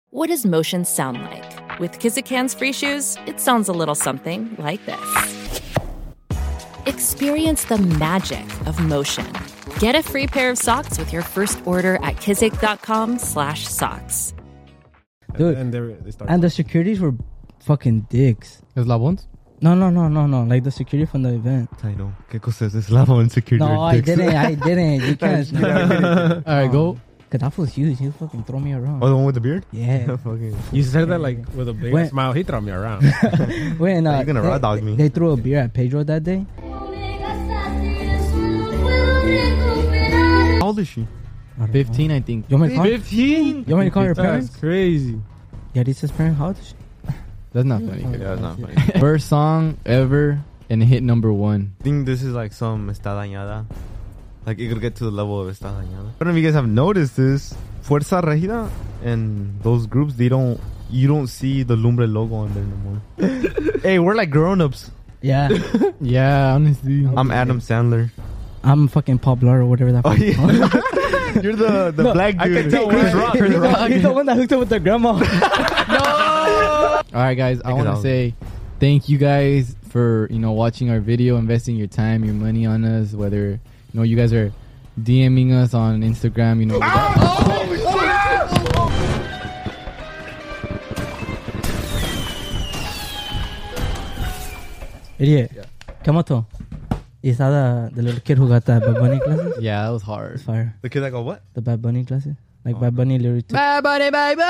What does motion sound like? With Kizikans free shoes, it sounds a little something like this. Experience the magic of motion. Get a free pair of socks with your first order at kizik.com/socks. Dude, and the securities were fucking dicks. Eslabons? No. Like the security from the event. I know. ¿Qué cosa es eslabón security? No, I didn't. You can't. All right, go. Cause that was huge. He fucking throw me around. Oh, the one with the beard? Yeah. You said that like with a big smile. He threw me around. When you're gonna raw dog me. They threw a beer at Pedro that day. How old is she? 15, I think. You want me to call 15? You want me to call her parents? That's crazy. Yaritza's parents? How old is she? That's not funny. Yeah, that's not funny. First song ever and hit number 1. I think this is like some Está Dañada. Like it could get to the level of Está Dañada. I don't know if you guys have noticed this. Fuerza Regida and those groups, you don't see the Lumbre logo on there no more. Hey, we're like grown-ups. Yeah. Yeah, honestly. I'm Adam Sandler. I'm fucking Paul Blart or whatever that fucking You're the black dude. I can tell Chris Rock. He's the one that hooked up with their grandma. All right, guys. I want to say thank you guys for watching our video, investing your time, your money on us. Whether you guys are DMing us on Instagram, Idiot. Kamoto. Is that the little kid who got that Bad Bunny glasses? Yeah, that was hard. It's fire. The kid that go what? The Bad Bunny glasses. Like Bad Bunny literally took... Bad Bunny, baby.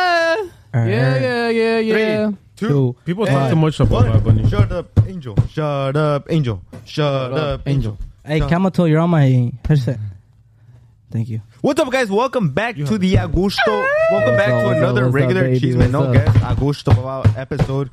Yeah. 3, 2. People talk too much about Bad Bunny. Shut up, Angel. Shut up, Angel. Shut up, Angel. Hey, Kamoto, you're on my headset. Thank you. What's up, guys? Welcome back to the Augusto. Welcome back to another regular Cheeseman No Guest Augusto episode.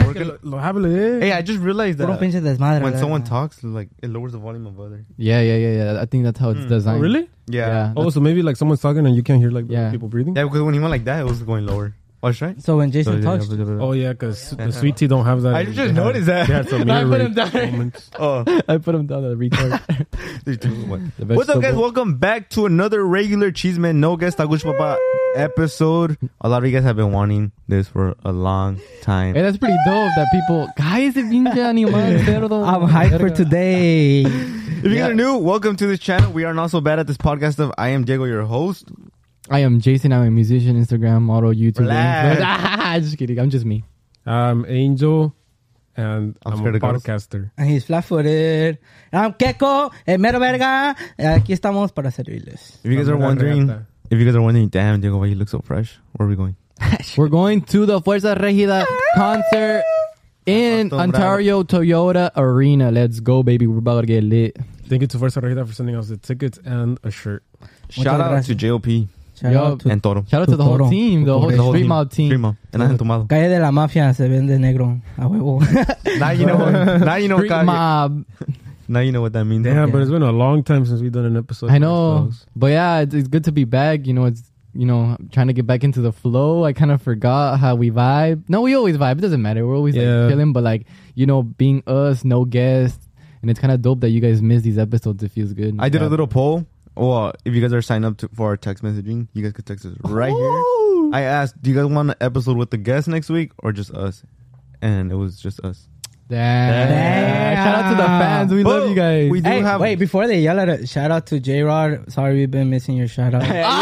Hey, I just realized that when someone talks, like it lowers the volume of other. Yeah. I think that's how it's designed. Oh, really? Yeah. Oh, so maybe like someone's talking and you can't hear like people breathing? Yeah, because when he went like that, it was going lower. Oh, that's right. So when Jason talks... Oh, yeah, because the Sweet Tea don't have that. I just noticed that. They had some I put him down. moments. I put him down, the retard. What's up, guys? Welcome back to another regular Cheeseman No Guest Augusto Papa episode. A lot of you guys have been wanting this for a long time. Hey, that's pretty dope that people... Cállese, pinche animal, cerdo. I'm hyped for today. If you guys are new, welcome to this channel. We are not so bad at this podcast of I am Diego, your host. I am Jason. I'm a musician, Instagram model, YouTube. Just kidding. I'm just me. I'm Angel, and I'm a podcaster. And he's flat-footed. And I'm Keko, el mero verga. Aquí estamos para servirles. If you guys are wondering, damn, Diego, why you look so fresh? Where are we going? We're going to the Fuerza Regida concert in Ontario Toyota Arena. Let's go, baby. We're about to get lit. Thank you to Fuerza Regida for sending us the tickets and a shirt. Shout out to JOP. Shout out to and Toro. Shout out to the whole team, the whole Street Mob team. Street Mob. And Entumado. Calle de la Mafia se vende negro. A huevo. Now you know. Street Mob. Now you know what that means. Damn, but it's been a long time since we've done an episode. I know. But yeah, it's good to be back. It's trying to get back into the flow. I kind of forgot how we vibe. No, we always vibe. It doesn't matter. We're always like chilling. But like, being us, no guests. And it's kind of dope that you guys miss these episodes. It feels good. I did a little poll. Well, if you guys are signed up for our text messaging, you guys could text us right here. I asked, do you guys want an episode with the guest next week or just us? And it was just us. Damn. Shout out to the fans. We love you guys. We do have... Wait, before they yell at us, shout out to J-Rod. Sorry, we've been missing your shout out.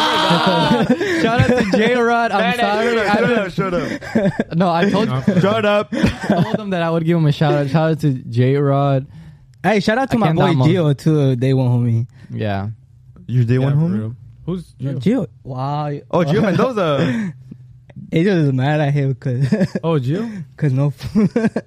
Shout out to J-Rod. I'm sorry. Shut up. No, I told Shut up. I told them that I would give him a shout out. Shout out to J-Rod. Hey, shout out to my boy Gio too. Day one homie. Yeah. Your day one homie? Who's Gio? Gio. Wow. Oh, Gio Mendoza. Angel is mad at him because... Oh, Gio? Because no food.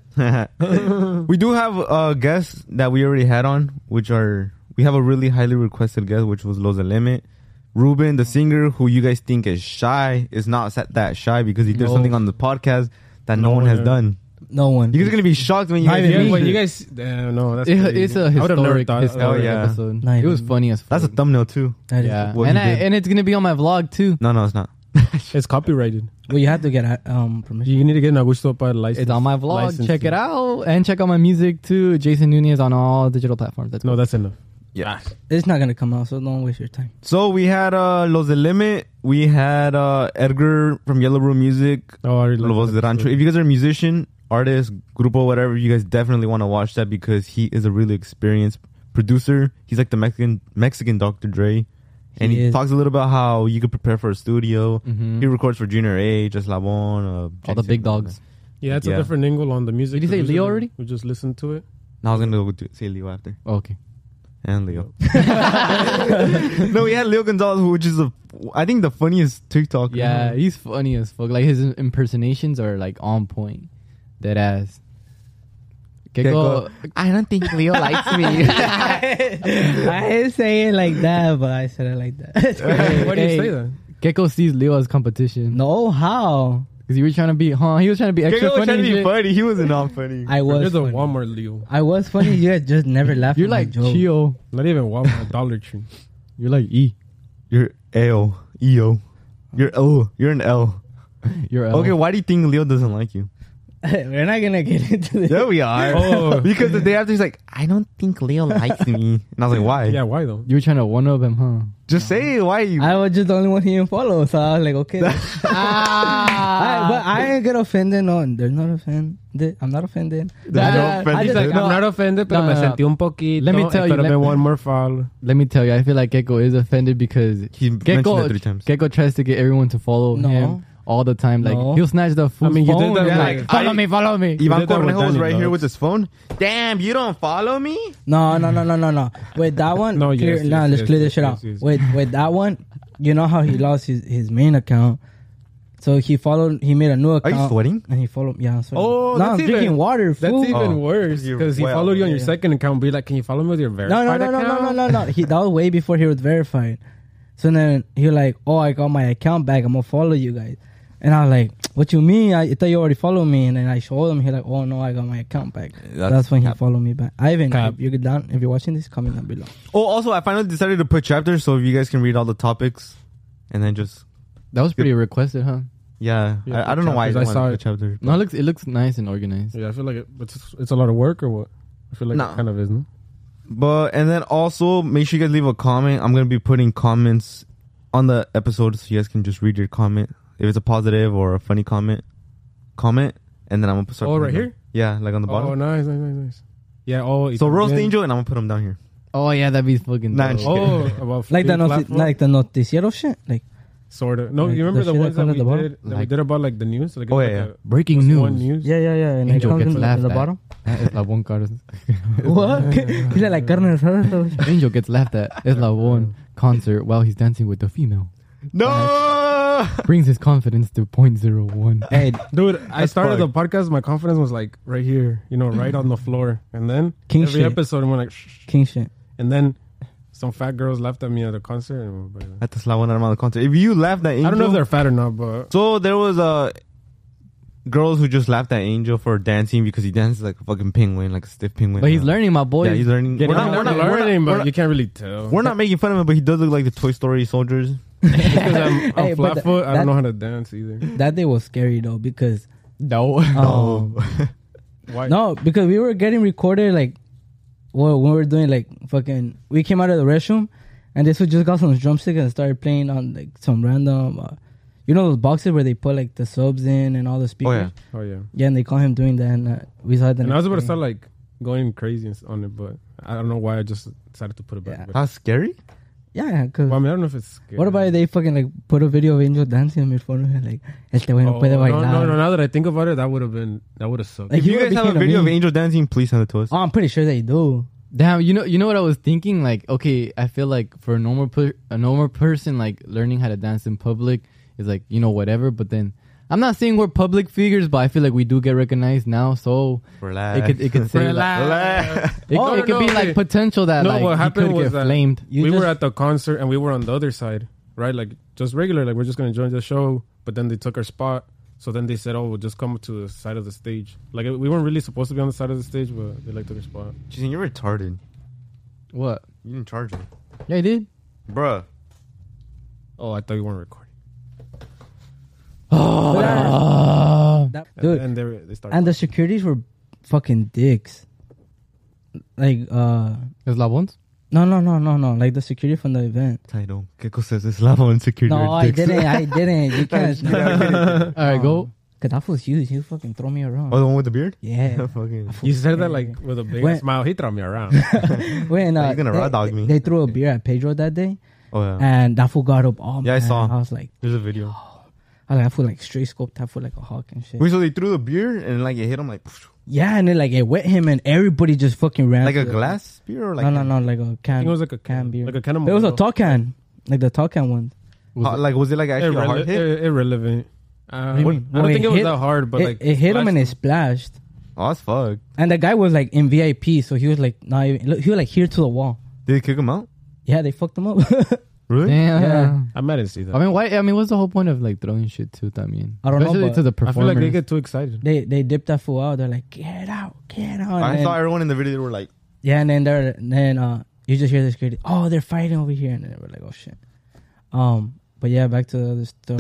We do have guests that we already had on, which are... We have a really highly requested guest, which was Los Limit. Ruben, the singer, who you guys think is shy, is not that shy because he did something on the podcast that no one has done. No one. You guys are going to be shocked when you guys hear it. You guys... no, that's it's a historic episode. It was funny as fuck. That's a thumbnail too. Yeah. And it's going to be on my vlog too. No, it's not. It's copyrighted. Well, you have to get permission. You need to get an Augusto license. It's on my vlog. Check it out. And check out my music too. Jason Nunez on all digital platforms. That's enough. Yeah. It's not gonna come out, so don't waste your time. So we had Los Del Limit. We had Edgar from Yellow Room Music. Oh, I really Los de Rancho. If you guys are a musician, artist, grupo, whatever, you guys definitely want to watch that because he is a really experienced producer. He's like the Mexican Dr. Dre. And he talks a little about how you could prepare for a studio. Mm-hmm. He records for Junior H, Eslabon, all the big dogs. Yeah, it's a different angle on the music. Did you say Leo already? We just listened to it. No, I was going to say Leo after. Oh, okay. And Leo. No, we had Leo Gonzalez, which is I think the funniest TikToker. Yeah, he's funny as fuck. Like his impersonations are like on point. Dead ass. Gecko, I don't think Leo likes me. I didn't say it like that, but I said it like that. Why do you say that? Gecko sees Leo as competition. No, how? Because you were trying to be, he was trying to be extra Gecko was funny. trying to be funny. He wasn't all funny. I was. You're the funny. Walmart Leo. I was funny. You guys just never laughed. You're at my like joke. Chio. Not even Walmart, Dollar Tree. You're like E. You're L. EO. You're L. You're an L. You're L. Okay, why do you think Leo doesn't like you? We're not gonna get into this. Yeah, we are. Oh. Because the day after, he's like, I don't think Leo likes me. And I was like, why? Yeah, why though? You were trying to one-up him, huh? Just say it. Why you? I was just the only one he didn't follow, so I was like, okay. But I ain't get offended. No, there's not offended. I'm not offended. He's like, I'm not offended, pero me sentí un poquito. Let me tell you. Could have been one more follow. Let me tell you, I feel like Gecko is offended because He mentioned it 3 times. Gecko tries to get everyone to follow him all the time. Like he'll snatch the food. I mean, you did that. Yeah, Like, like, follow me, follow me. Ivan did that with Cornejo was Danny right here Dogs. with his phone. Damn, you don't follow me? No. Wait, that one. No, yes, let's clear this shit yes, out. yes. Wait, that one. You know how he lost his main account, so he made a new Are account. you sweating? And he followed. Yeah, I'm sweating. Oh, no, I'm drinking water. That's Fool. even worse You're because he well, followed you on your yeah. second account. Be like, can you follow me with your verified account? No. That was way before he was verified. So then he was like, "Oh, I got my account back. I'm gonna follow you guys." And I was like, "What you mean? I thought you already followed me." And then I showed him. He like, "Oh no, I got my account back." That's when he followed me back. Ivan, if you get down, if you're watching this, comment down below. Oh, also, I finally decided to put chapters so you guys can read all the topics. And then just... That was pretty requested, huh? Yeah. Yeah, I don't know why I chapters. I saw saw it. chapters. No, it looks nice and organized. Yeah, I feel like it's a lot of work or what? I feel like Nah. it kind of is, no? But, and then also, make sure you guys leave a comment. I'm going to be putting comments on the episode so you guys can just read your comment. If it's a positive or a funny comment. And then I'm going to start... Oh, right putting here? them. Yeah, like on the bottom. Oh, nice. Yeah, So Roast yeah. Angel, and I'm going to put them down here. Oh yeah, that'd be fucking Nah, dope. just Oh, about Like the platform? noticiero shit. Like Sort of. No, Like you remember the the shit ones that that comes we at the bottom? did? That we did about like the news. Like, Oh, like yeah. a- Breaking what's news. one news. yeah. And Angel it comes gets in laughed the at. bottom. Es la one carne. What? He's like carne asada. Angel gets laughed at. Es la one concert while he's dancing with the female. No! Brings his confidence to 0.01. Hey, Dude, I started the fucked. podcast. My confidence was like right here, right on the floor. And then King every shit. episode, I'm like, shh. king shit. And then some fat girls laughed at me at the concert. And At the Slavan Armada concert. If you laughed at Angel... I don't know if they're fat or not, but So there was girls who just laughed at Angel for dancing because he dances like a fucking penguin, like a stiff penguin. But he's learning, my boy. Yeah, he's learning. we're not learning, but you can't really tell. We're not making fun of him, but he does look like the Toy Story soldiers. Because Hey, I'm but flat foot. I that- don't know how to dance either. That day was scary though because No. Why? no, because we were getting recorded like when we were doing like fucking. We came out of the restroom, and this was just got some drumsticks and started playing on like some random, those boxes where they put like the subs in and all the Oh speakers. yeah. Oh yeah. Yeah, and they call him doing that, and we saw it. And I was about to start like going crazy on it, but I don't know why I just decided to put it back. Yeah. But- That's scary. Yeah, because Well, I mean, I don't know if it's scary. what about if they fucking like put a video of Angel dancing on my phone and like este güey no puede bailar. No. Now that I think about it, that would have sucked. Like, If you guys have a became a video of meme. Angel dancing, please send it to us. Oh, I'm pretty sure they do. Damn, you know what I was thinking? Like, okay, I feel like for a normal person, like learning how to dance in public is like, whatever. But then I'm not saying we're public figures, but I feel like we do get recognized now. So Relax. it could say like, Relax. it could be like potential that No, like what he happened could was get that flamed. we were at the concert and we were on the other side, right? Like just regular, like we're just gonna join the show. But then they took our spot. So then they said, "Oh, we'll just come to the side of the stage." Like we weren't really supposed to be on the side of the stage, but they like took our spot. Jason, you're retarded. What? You didn't charge me. Yeah, I did. Bruh. Oh, I thought you weren't recording. Dude, And they started. and the securities were fucking dicks. Like, There's La Ones? No. Like the security from the event. Title. ¿Qué cosa es eslavo in security? No, I didn't. You can't. All right, go. Cause that was huge. He fucking throw me around. Oh, the one with the beard? Yeah. Fucking. You said that like with a big When- smile. He threw me around. When You're gonna raw dog me. They threw a beer at Pedro that day, Oh, yeah. and that fool got up. Oh, Yeah, I man. saw. I was like, There's a video. that fool like straight scoped that fool like a hawk and shit. Wait, so they threw the beer and like it hit him like Yeah, and then like it wet him, and everybody just fucking ran. like to a the- glass beer or like No, like a I can. think it was like a can beer. like a can of It was a Modelo. tall can, like the tall can one. Like was it like actually a hard hit? Irrelevant. What do you mean? I don't Well, think it it was hit- that hard, but like it hit him and it splashed splashed. Oh, that's fucked. And the guy was like in VIP, so he was like not even. Look, he was like here to the wall. Did they kick him out? Yeah, they fucked him up. Really? Damn. Yeah. I might didn't see that. I mean, why? I mean, what's the whole point of like throwing shit too? I mean, I don't know, especially but to the I feel performers. like they get too excited. they dipped that fool out. They're like, get out. And I then- saw everyone in the video. They were like, Yeah, and then you just hear the security. Oh, they're fighting over here, and then we're like, oh shit. But yeah, back to the other story.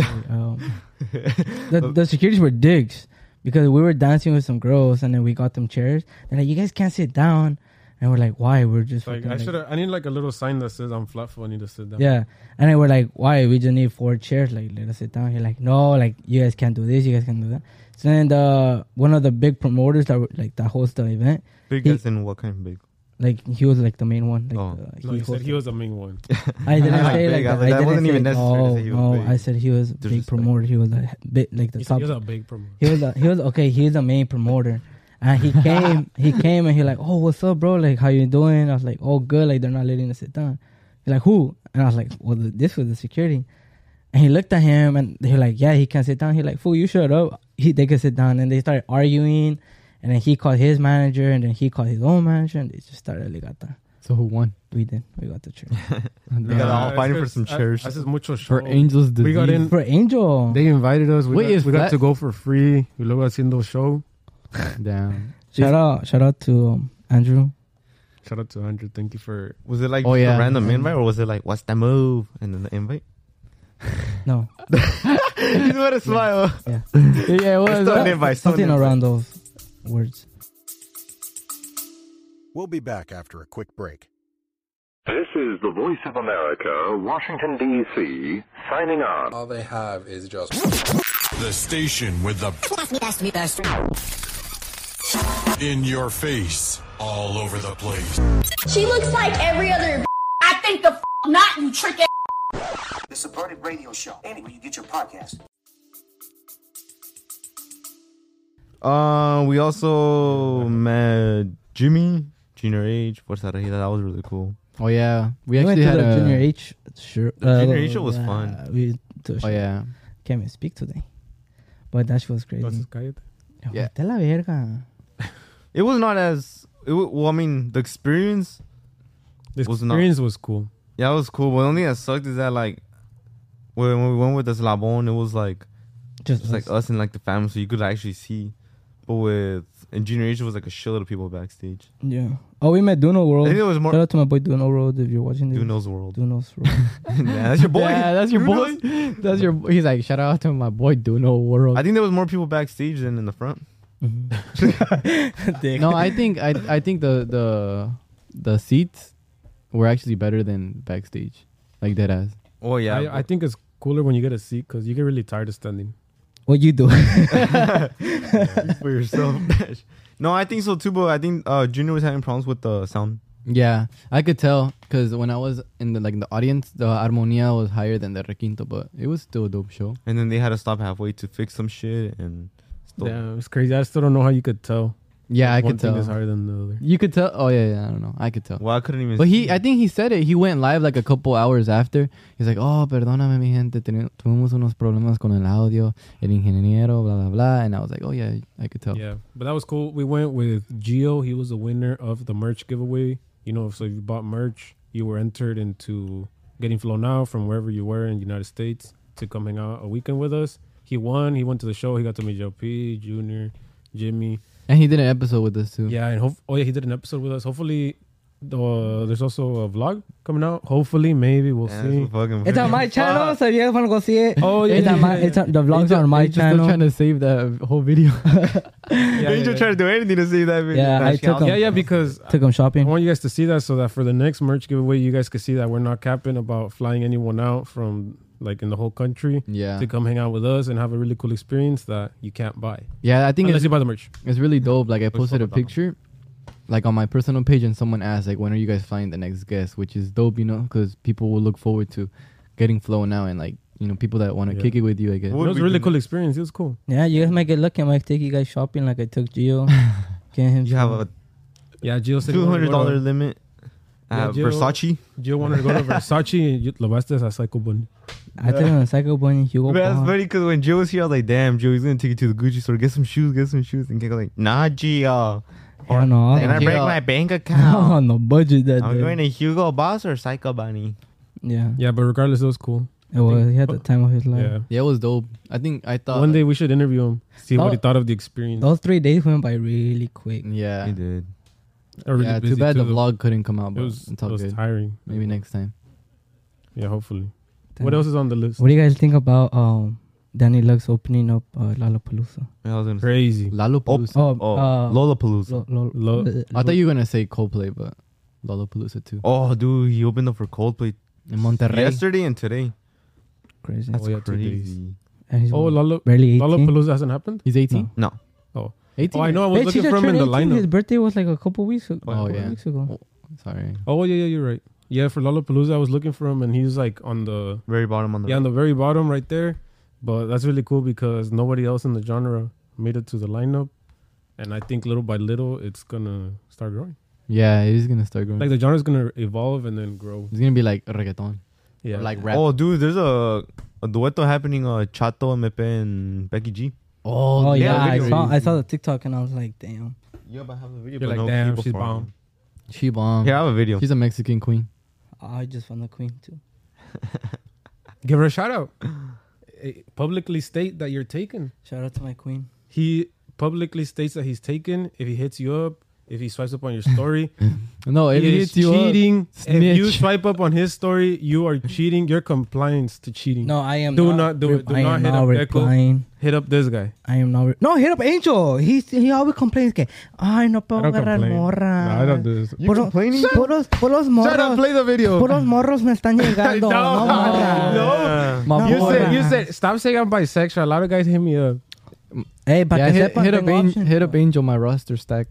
The securities were dicks because we were dancing with some girls, and then we got them chairs. They're like, you guys can't sit down, and we're like, why? We're just Like fucking, I like- should have. I need like a little sign that says I'm flat foot. I need to sit down. Yeah, and then we're like, why? We just need 4 chairs. Like, let us sit down. He's like, no, like you guys can't do this. You guys can't do that. So then one of the big promoters that host the event, big He- as in what kind of big? like he was like the main one. Like, Oh. No, he said hosted. he was the main one. I didn't Like say big, like I that. was like, that I didn't wasn't say, even necessary to say he was no, big. I said he was a big Disrespect. promoter. He was a bit like the He top. was a big promoter. He was okay. He's the main promoter, and he came and he like, oh, what's up, bro? Like, how you doing? I was like, oh, good. Like, they're not letting us sit down. He's like, who? And I was like, well, this was the security. And he looked at him and they're like, yeah, he can't sit down. He's like, fool, you shut up. They could sit down. And they started arguing, and then he called his manager, and then he called his own manager, and they just started ligata. So who won? We did. We got the chair. We got all it's fighting for good. some chairs. This is mucho For show. Angels Disease. We got in. For Angel. They invited us. Wait, is We got Flat- to go for free. We luego haciendo show. Damn. Shout out to Andrew. Shout out to Andrew. Thank you for. Was it like Oh, just yeah. a random invite or was it like, what's the move? And then the invite? No. You know what a smile. Yeah. Yeah, it was. Still an invite. Still an Something invite. around those words. We'll be back after a quick break. This is the Voice of America, Washington, D.C., signing on. All they have is just The station with the in your face, all over the place. She looks like every other. I think the not, you trick ass. The Subverted Radio Show. Anywhere you get your podcast. We also met Junior H, Fuerza Regida. That was really cool. Oh yeah, we We went actually to had the a Junior H shirt. The Junior H show was fun. We to Oh yeah, can't even speak today. But that shit was crazy. Entonces, cállate. Yeah. Vete a la verga. It was not as... well, I mean, the experience... The Was not- experience was cool. Yeah, it was cool. But the only thing that sucked is that, like... When we went with the Slabon, it was like... Just like us and like the family, so you could actually see. But with... In Junior H, it was like a shitload of people backstage. Yeah. Oh, we met Duno I World. think it was more... Shout out to my boy Duno World if you're watching this. Duno's World. Duno's World. Yeah, that's your boy. yeah, that's your boy. Duno's. That's your. He's like, shout out to my boy Duno World. I think there was more people backstage than in the front. Dick. No, I think the seats were actually better than backstage, like dead ass. Oh, yeah. I think it's cooler when you get a seat because you get really tired of standing. What you do? for yourself. No, I think so too, but I think Junior was having problems with the sound. Yeah, I could tell because when I was in the audience, the armonía was higher than the requinto, but it was still a dope show. And then they had to stop halfway to fix some shit. And still, Yeah, it's crazy. I still don't know how you could tell. Yeah, I One could thing tell. is higher than the other. You could tell. Oh yeah, I don't know. I could tell. well, I couldn't even But see. I think he said it. He went live like a couple hours after. He's like, oh, perdóname, mi gente. Tuvimos unos problemas con el audio, el ingeniero, blah, blah, blah. And I was like, oh, yeah, I could tell. Yeah, but that was cool. We went with Gio. He was the winner of the merch giveaway. You know, so if you bought merch, you were entered into getting flown out from wherever you were in the United States to come hang out a weekend with us. He won. He went to the show. He got to meet Joe P, Junior, Jimmy. And he did an episode with us, too. Yeah, and he did an episode with us. Hopefully, There's also a vlog coming out. Hopefully, maybe we'll see. It's on my channel, so you guys want to go see it. Oh, yeah, it's on my. It's on, the vlog's on my Angel's still channel. trying to save that whole video. Angel tried to do anything to save that video. Yeah, I took him. Yeah, because Took him I shopping. want you guys to see that, so that for the next merch giveaway, you guys can see that we're not capping about flying anyone out from like in the whole country Yeah. to come hang out with us and have a really cool experience that you can't buy Yeah, I think unless it's you buy the merch. really dope. Like I Looks posted a fucking picture, like on my personal page, and someone asked like, when are you guys flying the next guest? Which is dope, you know, because people will look forward to getting flown out, and like, you know, people that want to Yeah. kick it with you, I guess. It was a really cool experience. It was cool. Yeah, you guys might get lucky. I might take you guys shopping like I took Gio. Get him. You have a Yeah, Gio said he wanted to go $200 to- limit. Yeah, Gio- Versace. Gio wanted to go to Versace and you lo vas a Psycho Bunny. I took him to Psycho Bunny. Hugo Man, that's Boss. funny because when Joe was here, I was like, damn, Joe, he's going to take you to the Gucci store. Get some shoes. And Kiko like, nah, Gio. Hell no. Can I Gio. break my bank I'm account? on the budget that I'm day. going to Hugo Boss or Psycho Bunny. Yeah, Yeah, but regardless, it was cool. it was. He had the time of his life. Yeah. Yeah, it was dope. I thought One day we should interview him, see what Oh. he thought of the experience. Those 3 days went by really quick. Yeah. He did. Really Yeah, too busy bad the too. vlog couldn't come out, It but was, it's all it was good. tiring. Maybe next time. Yeah, hopefully. Damn. What else is on the list? What do you guys think about Danny Lux opening up Lollapalooza? Yeah, I was gonna say. Crazy. Lollapalooza. Lollapalooza. I thought you were gonna say Coldplay, but Lollapalooza too. Oh, dude, he opened up for Coldplay In Monterrey. yesterday and today. Crazy. That's Oh, yeah, 2 days. crazy. And he's Oh, barely 18. Lollapalooza hasn't happened? He's 18. No. Oh. 18. Oh, I know. I was Bitch, he looking just for him in turned the 18. His lineup. birthday was like a couple weeks ago. Oh, yeah. Weeks ago. Oh, sorry. Oh, yeah, you're right. Yeah, for Lollapalooza, I was looking for him, and he was like on the Very bottom on the on the very bottom right there. But that's really cool because nobody else in the genre made it to the lineup, and I think little by little it's gonna start growing. Yeah, he's gonna start growing. Like the genre's gonna evolve and then grow. It's gonna be like reggaeton. Yeah, Or like rap. Oh, dude, there's a dueto happening. Chato, Mepe, and Becky G. Oh, yeah. video. I saw the TikTok and I was like, damn. Yeah, but I have a video. You're but like, no damn, people she's for bomb. it. She bomb. Here, I have a video. She's a Mexican queen. I just found the queen too. Give her a shout out. Publicly state that you're taken. Shout out to my queen. He publicly states that he's taken. If he hits you up, if he swipes up on your story, No, if he he is hits you cheating. up, If you snitch. swipe up on his story, you are cheating. You're compliance to cheating. No, I am Do not do it. Do I not am hit not up Echo. replying. Hit up this guy. I am not. No, hit up Angel. He always complains que, ay, no I puedo don't agarrar complain. morra. No, I don't do this. You complaining? Puros morros. Play the video. Puros morros me están llegando. No, no, morra. no. My You boy. said, you said, stop saying I'm bisexual. A lot of guys hit me up. Hey, para Yeah, que hit, sepan, hit up tengo options. hit up Angel, my roster stack.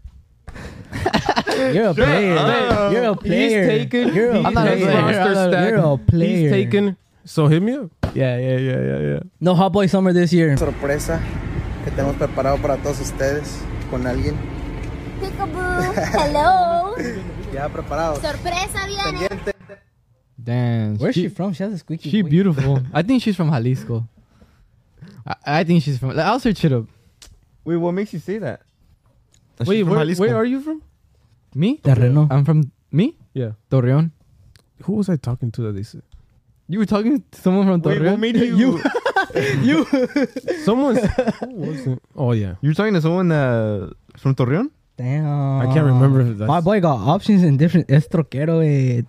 You're a player. You're a player. He's taken. You're a I'm not a player. player. Roster stack. You're a player. He's taken. So hit me up. Yeah. No Hot Boy Summer this year. Sorpresa que tenemos preparado para todos ustedes con alguien. Peekaboo. Hello. Ya preparados. Sorpresa viene. Pendiente. Damn. Where's she from? She has a squeaky She voice. beautiful. I think she's from Jalisco. I think she's from. I'll search it up. Wait, what makes you say that? Wait, where are you from? Me? Terreno. I'm from me. Yeah. Torreon. Who was I talking to that they said? You were talking to someone from Wait, Torreon. what made you? Someone. Who was it? Oh, yeah. You're talking to someone from Torreon? Damn. I can't remember if that's. My boy got options in different. Es troquero.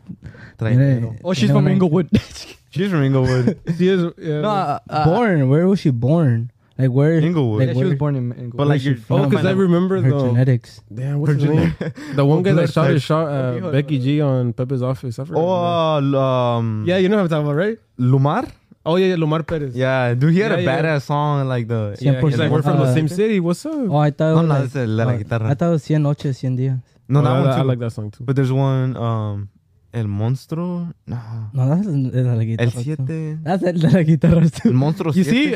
Oh, she's from Inglewood. She's from Inglewood. She is. Yeah. No, Born. Where was she born? Like where? Inglewood. Like yeah, she was where- born in Inglewood. But like you're. Oh, because I remember her the. genetics. Damn, what's his name? The one guy that blood shot type. Becky G on Pepe's office. I forgot his name. Yeah, you know what I'm talking about, right? Lumar? Oh, yeah, Lumar Perez. Yeah, dude, he had a Yeah, badass song like the. Yeah, he's like, we're from the 100%. same city. What's up? Oh, I thought. No, it was no, like, that's la guitarra. I thought it was 100 noches, 100 días. No, Oh, that one I too. like that song too. But there's one, El Monstruo. No. No, that's la El guitarra. too. Siete. That's la guitarra El too. Monstruo You Siete. see,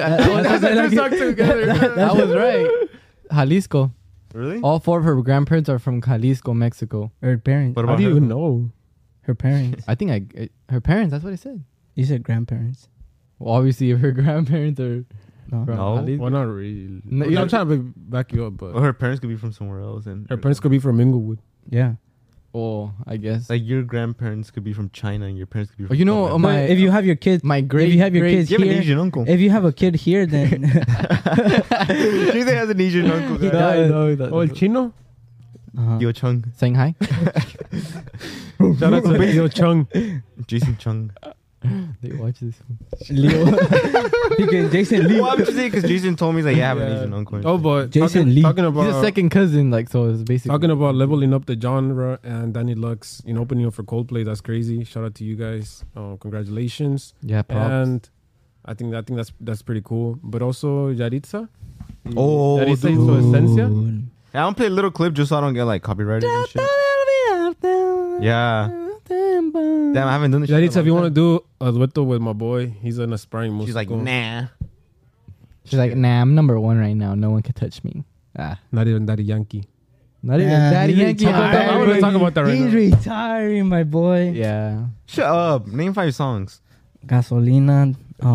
I was right. Jalisco. Really? All 4 of her grandparents are from Jalisco, Mexico. Her parents. What How about do you her? even know? Her parents. I think her parents. That's what I said. You said grandparents. Well, obviously, if her grandparents are No. from No. Jalisco. Well, not really. No, I'm trying to back you up, but Well, her parents could be from somewhere else, and her parents could be from Inglewood. Yeah. Oh, I guess. like your grandparents could be from China, and your parents could be from. Oh, you know, Poland. But if you have your kids, my great. if you have your great- kids you have an here, Asian uncle. if you have a kid here, then Tuesday has an Asian uncle. He guys. does. Oh, El Chino? uh-huh. Yo Chung. Saying hi. Shout out to Leo Chung. Jason Chung. They watch this. Leo. Jason Lee. Well, I'm just saying because Jason told me he's like, yeah, I have an Asian uncle. Oh, but Jason Lee. talking about He's a second cousin, like, so it's basically talking about leveling up the genre and Danny Lux, opening up for Coldplay. That's crazy. Shout out to you guys. Congratulations. Yeah, props. And I think that's pretty cool. But also Yaritza. Oh, Yaritza dude. y su esencia. Yeah, I'm gonna play a little clip just so I don't get like copyrighted and shit. Yeah. Damn, I haven't done this shit. Yaritza, if you want to do a dueto with my boy, he's an aspiring musical. She's like, nah. She's like, nah, I'm number one right now. No one can touch me. Not even Daddy Yankee. Not even Daddy he's Yankee. retiring. I want to talk about that right He's now. retiring, my boy. Yeah. Shut up. Name 5 songs. Gasolina.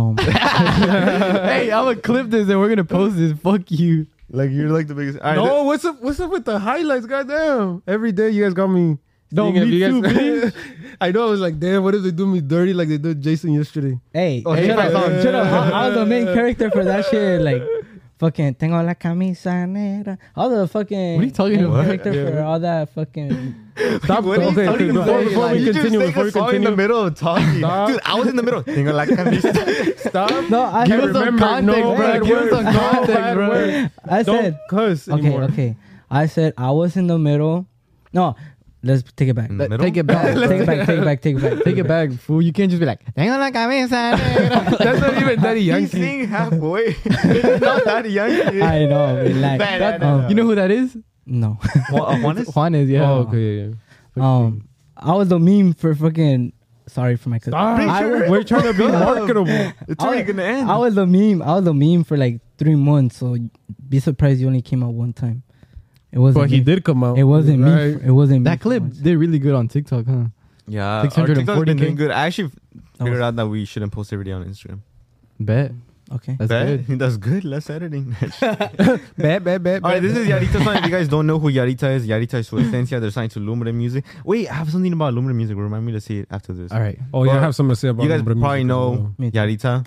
Hey, I'm gonna clip this and we're gonna post this. Fuck you. Like, you're like the biggest. All right, No, what's up with the highlights? Goddamn. Every day you guys got me. No, singing. me If you too, guys, I know. I was like, damn, what if they do me dirty like they did Jason yesterday? Hey, Oh, shut hey, up. song. Shut up. I was the main character for that shit. Like, fucking, tengo la camisa negra. All the fucking. What are you talking main about? character Yeah. for all that fucking. Stop. What are you Okay, talking before, about? before we You continue, just before we sang a song in the continue, middle of talking. Stop. Dude, I was in the middle. Tengo la camisa. stop. No, I Give said, us some remember, context, no bro. bad Give us some words. No context, bad bro. words. I Don't said, cuss okay, anymore. okay. I said I was in the middle. No, let's take it back. In the middle? Take it back. Take it back. Take it back. Take it back. Take it back, fool. You can't just be like, tengo la cabeza negra. That's not even Daddy He's Yankee. singing halfway. It's not Daddy Yankee. I know. Relax. You know who that is? No. Juanes? Juanes, yeah. Oh, okay, yeah. I was the meme for fucking. Sorry for my cousin. We're trying to be marketable. It's already gonna end. I was the meme. I was the meme for like 3 months. So be surprised you only came out one time. It wasn't. But he me. did come out. It wasn't me. Right. It wasn't me That for clip once. did really good on TikTok, huh? Yeah, 640K. our TikTok's been doing good. I actually figured was- out that we shouldn't post every day on Instagram. Bet. Okay. That's Bet? good. That's good. Less editing. Bet. All right, this is Yaritza song. If you guys don't know who Yaritza is su esencia. They're signed to Lumbre Music. Wait, I have something about Lumbre Music. Remind me to say it after this. All right. Oh, yeah, I have something to say about You guys Lumbre probably Music as know well. Me too. Yaritza.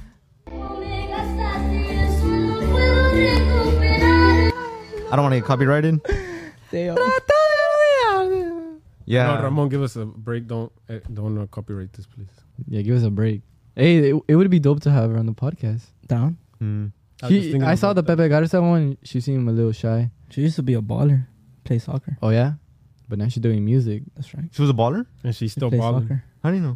I don't want to get copyrighted. Damn. Yeah. No, Ramon, give us a break. Don't copyright this, please. Yeah, give us a break. Hey, it would be dope to have her on the podcast. Down. Hmm. I saw the Pepe Garza one. She seemed a little shy. She used to be a baller. Play soccer. Oh, yeah? But now she's doing music. That's right. She was a baller? And she's She still plays balling. soccer. How do you know?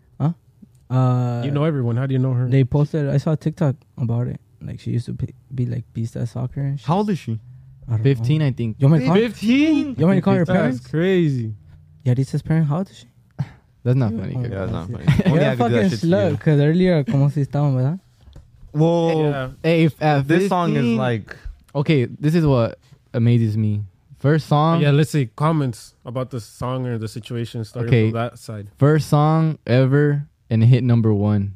You know everyone. How do you know her? They posted. I saw a TikTok about it. Like she used to be like beast at soccer. And shit. How old is she? I don't 15, know. I think. You want me to call? 15? You want me to call her That's parents? crazy. Yaritza's parents. How old is she? That's not funny. Oh, Yeah, that's not funny. You're Only I a could do that fucking shit to you. slut. Because earlier, como si estaban, ¿verdad? Whoa. Yeah. Hey, if at This song is 15 like... Okay, this is what amazes me. First song. Yeah, let's see comments about the song or the situation starting Okay. from that side. First song ever and it hit #1.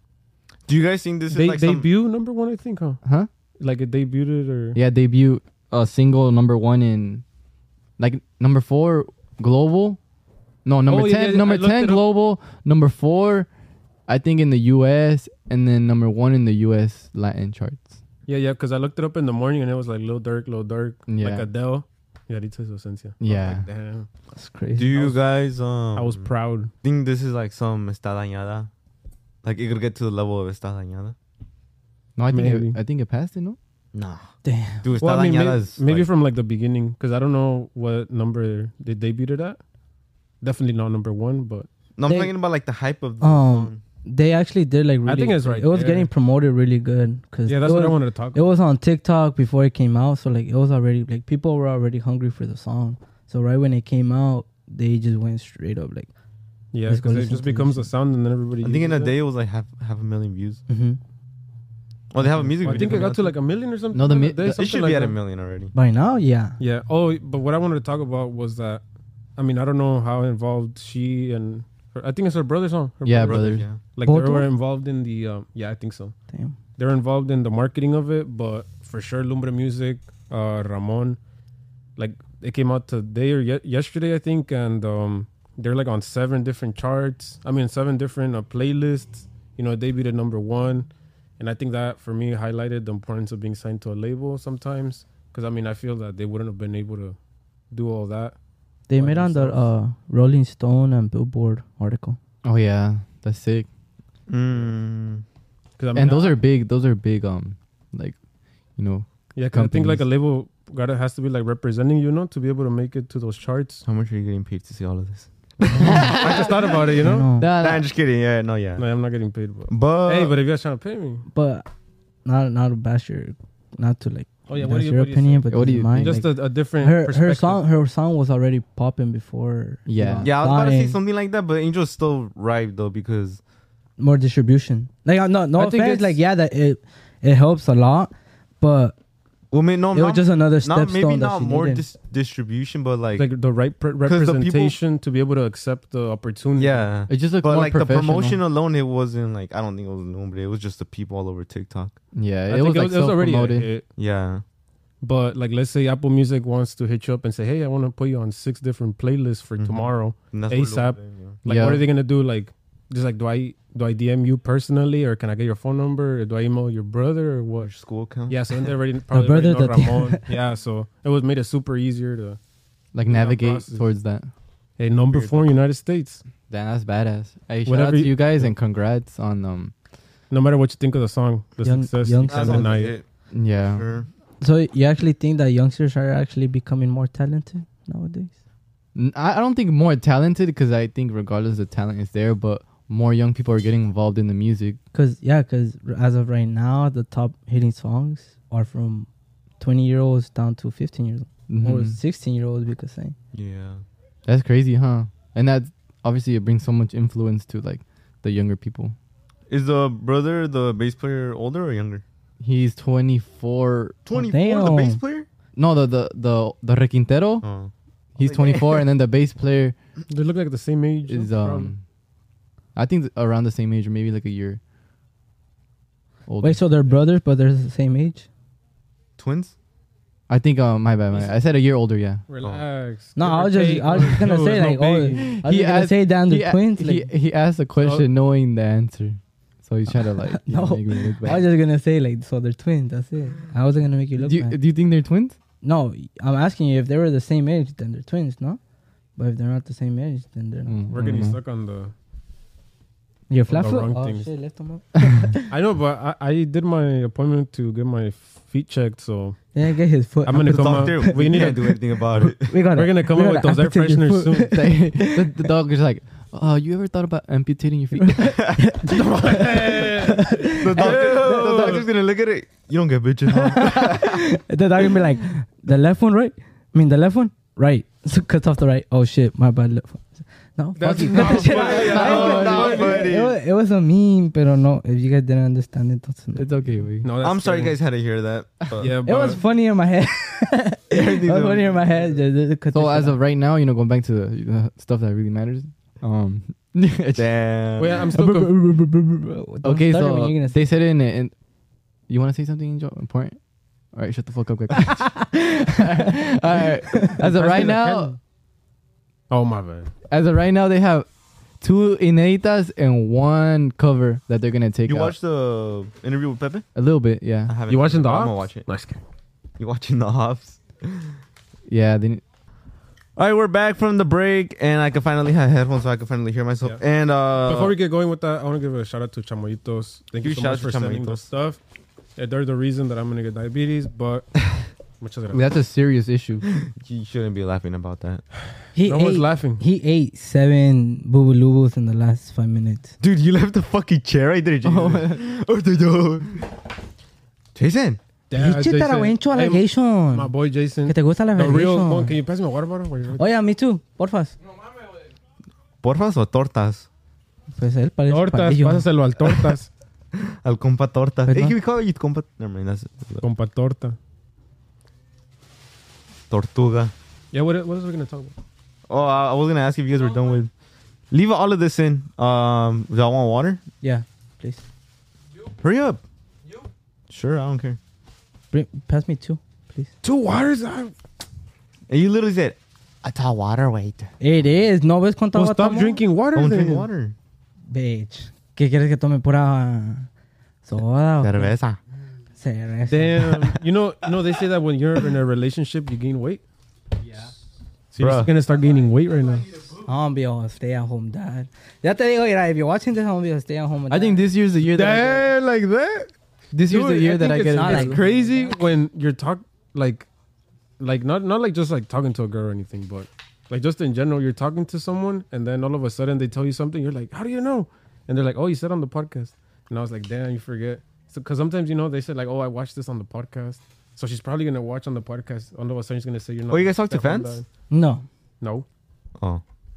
Do you guys think this is They like some... debut #1, I think, huh? Huh? Like it debuted or Yeah, debut a single #1 in like #4 global. No, number Oh, yeah, 10, yeah, number I looked 10 it up. global, #4 I think in the US, and then #1 in the US Latin charts. yeah, because I looked it up in the morning and it was like Lil Durk, Yeah. like Adele. Yaritza su esencia. I was Yeah. like, damn. That's crazy. Do you guys I was proud. think this is like some Está Dañada? Like it could get to the level of Está Dañada? No, I Maybe. think it passed it, no? Nah. Damn. Dude, Está Well, I mean, Dañada is maybe like, from like the beginning because I don't know what number they debuted at. Definitely not #1, but No, I'm They- talking about like the hype of the Um, song. They actually did like really. think it's right It was there. getting promoted really good because yeah, that's what I wanted to talk It about. was on TikTok before it came out, so like it was already like people were already hungry for the song. So right when it came out, they just went straight up like. Yeah, Let's go because it listen just to becomes a this. sound and then everybody. I think in a uses it. day it was like half a million views. Mm-hmm. Oh, they have a music I video. think it got to like 1 million or something. No, the like that. mi- It Something should like be at that. 1 million already. By now, yeah. Yeah. Oh, but what I wanted to talk about was that, I mean, I don't know how involved she and her, I think it's her brother song. Her Yeah, brother. brothers. Yeah. Like Both they were of them? involved in the, yeah, I think so. Damn. They're involved in the marketing of it, but for sure, Lumbre Music, Ramon, like it came out today or yesterday, I think, and they're like on 7 different charts. I mean, 7 different playlists. You know, debuted at #1, and I think that for me highlighted the importance of being signed to a label sometimes. Because I mean, I feel that they wouldn't have been able to do all that They by made on the themselves. Rolling Stone and Billboard article. Oh yeah, that's sick. 'Cause, I mean, And those are big. Those are big. Like, you know. Yeah, 'cause I think like a companies. label has to be like representing you know to be able to make it to those charts. How much are you getting paid to see all of this? I just thought about it, you know. Nah, Nah, I'm just kidding. Yeah, no, yeah. No, I'm not getting paid, But hey, but if you guys trying to pay me, But not to bash your, not to like. oh yeah, bash what do you, your what do you opinion, think? but What do this is you mine. Just Like, a different her perspective. song was already popping before. Yeah. yeah, I was about to say Flying. something like that, but Angel's still right though because More distribution. Like no I think offense. it's- Like yeah, that it helps a lot, but well, no, it was just another not maybe stepstone that not she more needed. distribution, but like the right the people- representation to be able to accept the opportunity. yeah. It just looks But more like the professional. promotion alone, it wasn't like I don't think it was known, but it was just the people all over TikTok. Yeah, I it was think like it was already a self-promoted. hit. Yeah, But like, let's say Apple Music wants to hit you up and say, "Hey, I want to put you on 6 different playlists for Mhm. tomorrow." and that's what ASAP. Logan did, yeah. Like, Yeah. what are they gonna do? Like, just like, do I DM you personally, or can I get your phone number, or do I email your brother, or what? Your school account. Yeah, so then they already probably brother already know that- Ramon. Yeah, so it was made it super easier to Like Yeah, navigate process. towards that. hey number 4 United States. Damn, that's badass. Hey, shout Whatever out to you- you guys and congrats on No matter what you think of the song, the Young- success young you can't That's deny it. it. yeah. Sure. So you actually think that youngsters are actually becoming more talented nowadays? I don't think more talented because I think regardless the talent is there, but more young people are getting involved in the music. Because as of right now, the top hitting songs are from 20-year-olds down to 15-year-olds or Mhm. 16-year-olds, we could say. Yeah. That's crazy, huh? And that obviously it brings so much influence to like the younger people. Is the brother the bass player older or younger? He's 24. 24, the damn. bass player. No, the Requintero. Oh, He's 24, and then the bass player They look like the same age. is probably. I think around the same age or maybe like a year older. Wait, so they're brothers, but they're the same age? twins. I think my bad. I said a year older. Yeah. Relax. No, Give I or was just take, gonna no, say there's like, no oh, biggie. I was gonna say down the twins. Like, He asked a question Oh. knowing the answer, so he's trying to like you know, No, make me look I bad. was just gonna say like, so they're twins. That's it. I wasn't gonna make you look Do bad. you think they're twins? No, I'm asking you if they were the same age, then they're twins, no? But if they're not the same age, then they're not. We're getting stuck on the. You're the flat foot? wrong Oh things. shit, lift them up. I know, but I did my appointment to get my feet checked, so Yeah, get his foot. I'm gonna The come out. doctor, we can't do anything about it. We're gonna come up with those air fresheners soon. The dog is like, you ever thought about amputating your feet? The doctor's gonna look at it. You don't get bitches. Huh? The dog gonna be like, the left one, right? I mean, the left one, right. So cuts off the right. Oh shit, my bad. Left one. No, That's fuck it. not Cut the shit funny. out. That's not funny. It was a meme, pero no. If you guys didn't understand it, that's no. It's okay, we. No, that's I'm sorry you scary. guys had to hear that. but- Yeah, It but was funny in my head. It was funny in my head. Just cut So the as shit of right now, you know, going back to the stuff that really matters. Damn. wait, I'm still. out. conf- Don't Okay, start it so when you're gonna they said it in it. You want to say something important? All right, shut the fuck up, quick. All right. As of right now, Oh my bad. they have 2 ineditas and 1 cover that they're gonna take You out. watched the interview with Pepe? A little bit, yeah. I haven't. You watching the I'm Ops? gonna watch it. Nice. You watching the Hops? Yeah, they, All right, we're back from the break, and I can finally have headphones, so I can finally hear myself. Yeah. And Before we get going with that, I want to give a shout out to Chamoyitos. Thank you Huge so shout much out for to sending the Chamoyitos. stuff. Yeah, they're the reason that I'm gonna get diabetes, but muchas gracias. that's a serious issue. you shouldn't be laughing about that. He No one's ate, laughing. he ate 7 boo lubos in the last 5 minutes. Dude, you left the fucking chair right there, Jason. Jason. Yeah, He te Jason. allegation. My boy Jason. Que te gusta la The real one. allegation. Can you pass me a water bottle? Oh, yeah, me too. Porfas. ¿Porfas o tortas? Pues él parece Tortas, palillo. pásaselo al tortas. Al compa tortas. Perdón. Hey, we call you compa. Never mind, that's Compa torta. Tortuga. Yeah, what else are we gonna talk about? Oh, I was gonna ask if you guys were done with. Leave all of this in. Do y'all want water? Yeah, please. Hurry up. Sure, I don't care. Pass me 2, please. 2 waters? And you literally said, "I thought water, wait." It is. ¿No ves cuánta Well, agua stop tomo? drinking water. Don't then. drink water. Bitch. ¿Qué quieres que tome? ¿Pura soda o qué? Cerveza. Cerveza. Damn. you know, they say that when you're in a relationship, you gain weight. So you're gonna start gaining weight right now. I'm gonna be a stay-at-home dad. Ya te digo, mira, if you're watching this, I'm gonna be a stay-at-home dad. I think this year's the year that Like that. this year's the year that I get not it. like- It's crazy when you're like not like just like talking to a girl or anything, but like just in general, you're talking to someone and then all of a sudden they tell you something. You're like, how do you know? And they're like, oh, you said on the podcast. And I was like, damn, you forget. So because sometimes they said like, oh, I watched this on the podcast. So she's probably gonna watch on the podcast. All of a sudden she's gonna say you're not. Oh, you guys talk to step-on fans? dad. No. No. Oh.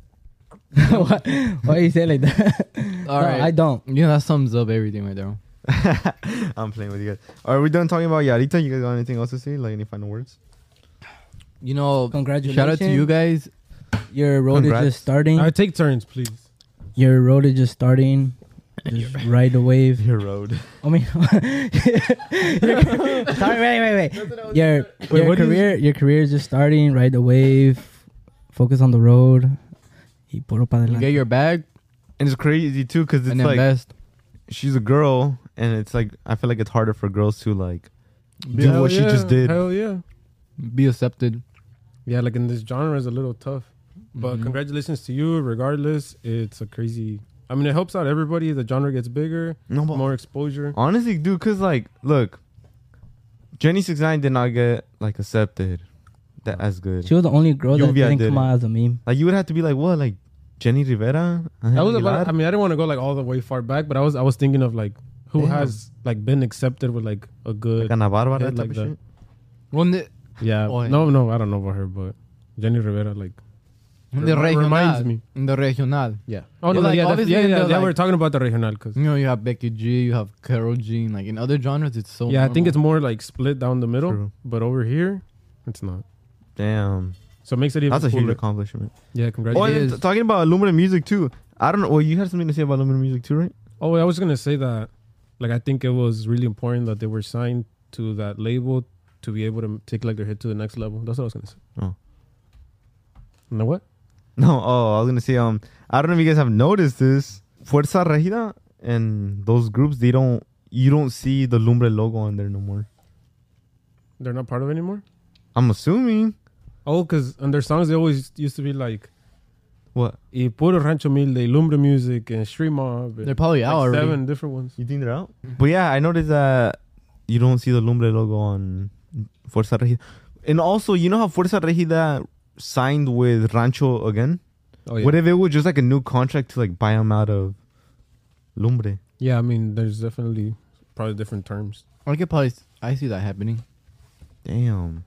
Why you say like that? All No, right. I don't. Yeah, that sums up everything right there. I'm playing with you guys. Are we done talking about Yarita? You guys got anything else to say? Like any final words? You know, Congratulations. shout out to you guys. Your road Congrats. is just starting. All right, take turns, please. Your road is just starting. Just ride the wave. Your road. I mean, sorry, wait. Your what is- your career is just starting. Ride the wave. Focus on the road. Y puro pa You adelante. get your bag And it's crazy too because it's and like invest. she's a girl, and it's like I feel like it's harder for girls to like do Hell what she yeah, just did. Hell yeah. Be accepted. Yeah, like in this genre is a little tough. But Mhm. congratulations to you. Regardless, it's a crazy. I mean, it helps out everybody. The genre gets bigger, No, but more exposure. honestly, dude, because like, look, Jenny 69 did not get like accepted that as good. She was the only girl that Lluvia didn't did come it. out as a meme. Like you would have to be like what, like Jenny Rivera? That was Aguilar? about. I mean, I didn't want to go like all the way far back, but I was thinking of like who Damn. has like been accepted with like a good. like Ana Barbara hit type like of that. shit. One de, Yeah. Oh, yeah. No, I don't know about her, but Jenny Rivera like. the regional. reminds me. The regional. Yeah. Oh Yeah, no, like, yeah, obviously in the, we're like- talking about the regional because. You know, you have Becky G, you have Karol G. Like in other genres, it's so. Yeah, I think normal. it's more like split down the middle, True. but over here, it's not. Damn, So it makes it even that's a huge cooler. accomplishment. Yeah, Oh, congratulations. and talking about aluminum music too. I don't know. Well, you had something to say about aluminum music too, right? Oh, I was gonna say that, like, I think it was really important that they were signed to that label to be able to take like their hit to the next level. That's what I was gonna say. Oh. You know what? No. Oh, I was gonna say. I don't know if you guys have noticed this. Fuerza Regida and those groups, you don't see the Lumbre logo on there no more. They're not part of it anymore. I'm assuming. Oh, because on their songs they always used to be like What? Y Puro Rancho Humilde, Lumbre Music, and Street Mob. and They're probably out like already. 7 different ones. You think they're out? But yeah, I noticed that you don't see the Lumbre logo on Fuerza Regida. And also, you know how Fuerza Regida signed with Rancho again? Oh yeah. What if it was just like a new contract to like buy them out of Lumbre? Yeah, I mean, there's definitely probably different terms. I could probably. I see that happening. Damn.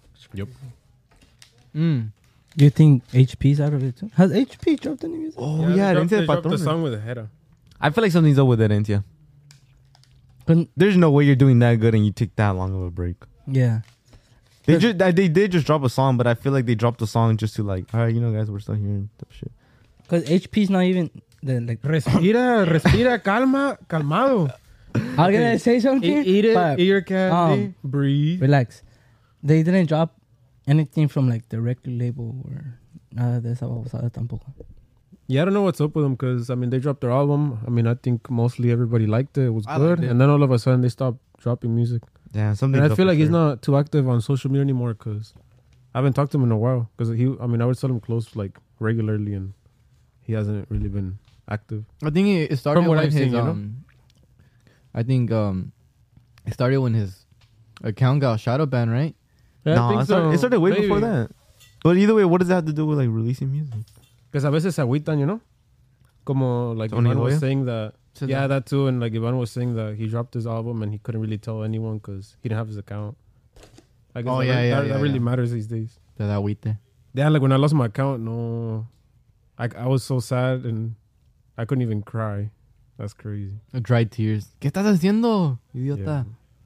Mm. Do you think HP's out of it too? Has HP dropped any music? Oh they yeah, dropped, Herencia they dropped the Patrón. song with Hera. I feel like something's up with Herencia. There's no way you're doing that good and you take that long of a break. Yeah. They did just drop a song, but I feel like they dropped the song just to like, all right, you know, guys, we're still here and type of shit. Because HP's not even like. Respira, calmado. I'm gonna say something. Eat but, your candy, breathe. Relax. They didn't drop anything from like the record label or nada de esa babosada tampoco. Yeah, I don't know what's up with them because I mean they dropped their album. I mean I think mostly everybody liked it. It was I good, liked it. and then all of a sudden they stopped dropping music. Yeah, something. And I feel like he's not too active on social media anymore because I haven't talked to him in a while. Because I would tell him close like regularly, and he hasn't really been active. I think it started From what when I've his. seen, you know? I think it started when his account got shadow banned, right? Yeah, No, it started way before that. But either way, what does that have to do with like releasing music? Because a veces se agüitan, you know? Como like Tony Ivan was Loya? saying that. So Yeah, that too. And like Ivan was saying that he dropped his album and he couldn't really tell anyone because he didn't have his account. I guess Oh, that, yeah, that really matters these days. That agüite. Yeah, like when I lost my account, no, I was so sad and I couldn't even cry. That's crazy. Dry tears. ¿Qué estás haciendo, idiota?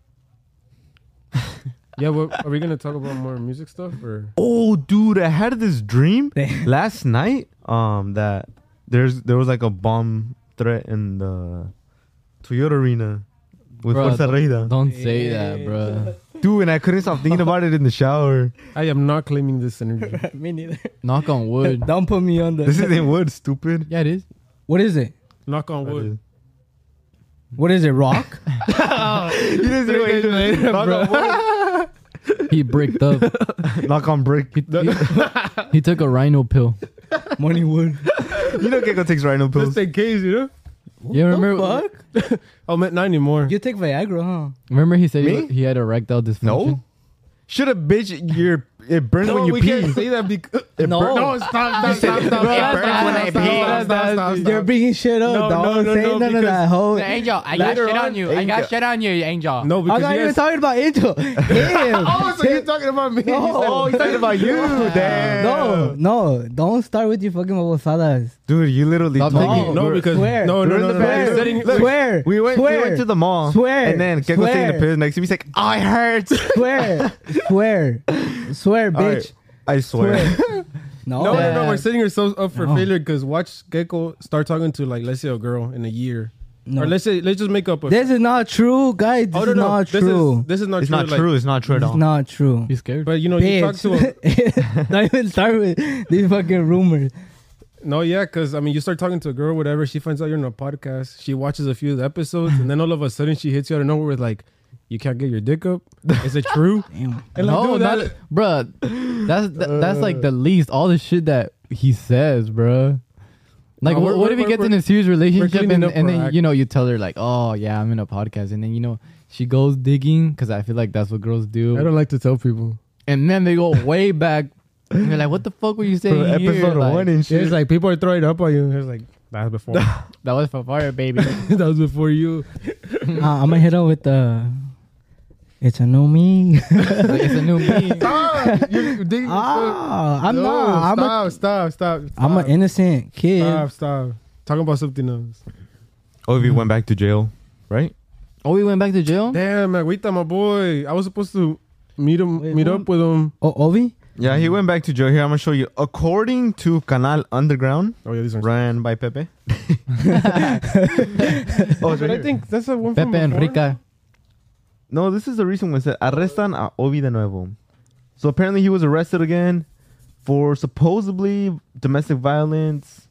Yeah, are we gonna talk about more music stuff or? Oh, dude, I had this dream last night. That there was like a bomb threat in the Toyota Arena with Bro, Fuerza Regida. Don't say that, bro. Dude, and I couldn't stop thinking about it in the shower. I am not claiming this energy. Me neither. Knock on wood. Don't put me on the. This isn't wood, stupid. Yeah, it is. What is it? Knock on wood. What is it? Rock? You didn't see what he did. Knock on wood. He bricked up. Knock on brick. He took a rhino pill. Morning wood. You know Gecko takes rhino pills. Just in case, you know. You remember? Fuck? Oh, not anymore. You take Viagra, huh? Remember he said Me? he had erectile dysfunction. No. Should have, bitch. It burns when you we pee. can't say that because No. stop. You're bringing shit up. Don't say none of that. Ho. Angel, I got shit on you. I got shit on you, Angel. No, I'm because not you even guys, talking about Angel. Him. oh, so you're talking about me? Oh, he's talking about you. Damn. No. Don't start with your fucking babosadas. Dude, you literally Stop told taking- me. No, because Swear. no. Swear. You're setting- Look, Swear. We went to the mall. Swear. And then Gecko's taking the piss next to me. He's like, oh, it hurts. Swear, All right, bitch. I swear. No, we're setting ourselves up for failure because watch Gecko start talking to like let's say a girl in a year, or let's just make up. This is not true, guys. This is not true. This is not It's true. not true. It's not true at It's all. not true. He's scared. But you know, you talk to a Don't even start with these fucking rumors. no, yeah, because I mean, you start talking to a girl, whatever. She finds out you're in a podcast. She watches a few of the episodes, and then all of a sudden she hits you out of nowhere with like, "You can't get your dick up." Is it true? Damn. And like, No, dude, not, bruh. That's like the least. All the shit that he says, bruh. Like, No, what if he gets in a serious relationship cleaning and up our then act. you know you tell her like, oh yeah, I'm in a podcast, and then you know she goes digging because I feel like that's what girls do, I don't like to tell people. and then they go way back. And you're like, what the fuck were you saying Bro, here? episode Like, 1 and shit. It's like people are throwing up on you. It's like that was before. that was for fire, baby. That was before you. I'm gonna hit up with the. It's a new me. It's a new me. Stop! You're digging. I'm No, not. Stop. I'm an innocent kid. Stop. Talking about something else. Ovi went back to jail, right? Oh, we went back to jail. Damn, Agüita, my boy. I was supposed to meet Wait, up with him. Oh, Ovi? Yeah, he went back to jail. Here, I'm gonna show you. According to Canal Underground, Oh yeah, these are. ran by Pepe. Oh, but I think that's the one from Pepe before. Enrica. No, this is the recent one. It said, arrestan a Ovi de nuevo. So apparently he was arrested again for supposedly domestic violence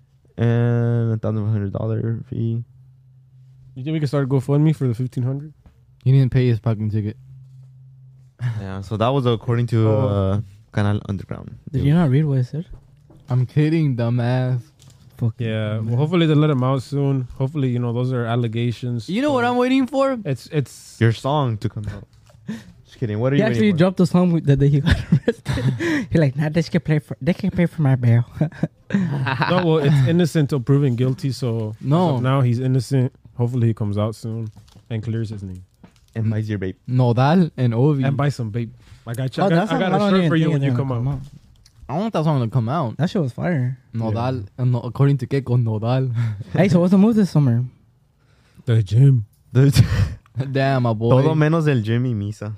and $1,500 fee. You think we can start a GoFundMe for the 1,500? He didn't pay his parking ticket. Yeah, so that was according to Canal Underground. Did you not read what it said? I'm kidding, dumbass. Fuck. Yeah. Well, hopefully they let him out soon. Hopefully, you know, those are allegations. You know what I'm waiting for? It's Your song to come out. Just kidding. What are He you actually waiting for? dropped a song the day he got arrested. He's like, nah, they can pay for my bail. no. Well, it's innocent till proven guilty. So No. as of now he's innocent. Hopefully he comes out soon and clears his name And buys your babe. Nodal and Ovi. and buy some babe. Like I Oh, got that's a shirt for you when you come out. I want that song to come out. That shit was fire. Nodal, according to Keiko, Nodal. Hey, so what's the move this summer? The gym. Damn, my boy. Todo menos el gym y misa.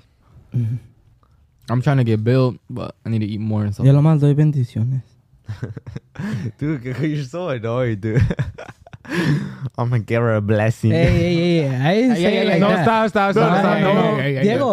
I'm trying to get built, but I need to eat more and stuff. Yo lo más doy bendiciones. Dude, you're so annoyed, dude. I'm gonna give her a blessing. Hey. I didn't say it like No, that. stop. No. Diego.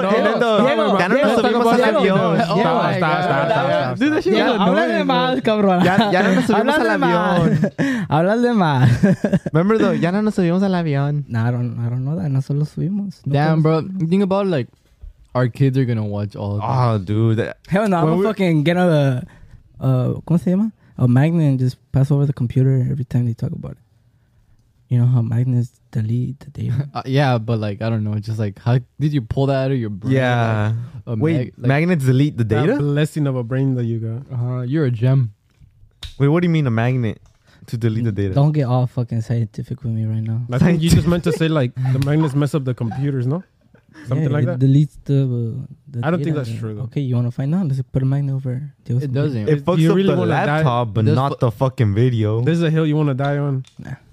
Ya no nos subimos al avión. Dude, that shit Diego, was háblale annoying, más, cabrón. Ya no nos subimos al avión. Háblale más. Remember though, ya no nos subimos al avión. No, I don't know that. No solo subimos. No Damn, bro. podemos- Think about it, like, our kids are gonna watch all of this. Oh, dude. Hell no, I'm When gonna we- fucking get ¿cómo se llama? A magnet and just pass over the computer every time they talk about it. You know how magnets delete the data? Yeah, but like, I don't know. Just like, how did you pull that out of your brain? Yeah. Like, Wait, magnets delete the that data? blessing of a brain that you got. You're a gem. Wait, what do you mean a magnet to delete the data? Don't get all fucking scientific with me right now. I think you just meant to say like the magnets mess up the computers, no? Something like it that. deletes the I don't think data. that's true, though. Okay, you want to find out? Let's put a magnet over. Diego's It computer. doesn't. It fucks you up really the wanna die- laptop, but This not fu- the fucking video. This is a hill you want to die on.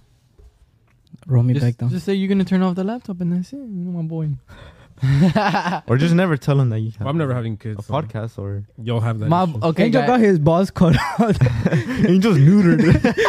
Roll me back down. Just say you're gonna turn off the laptop and that's it. You know, my boy. Or just never tell them that you have Well, I'm never having kids. a so podcast or... You'll have that. issue. Okay, Angel got his balls cut out. Angel's neutered.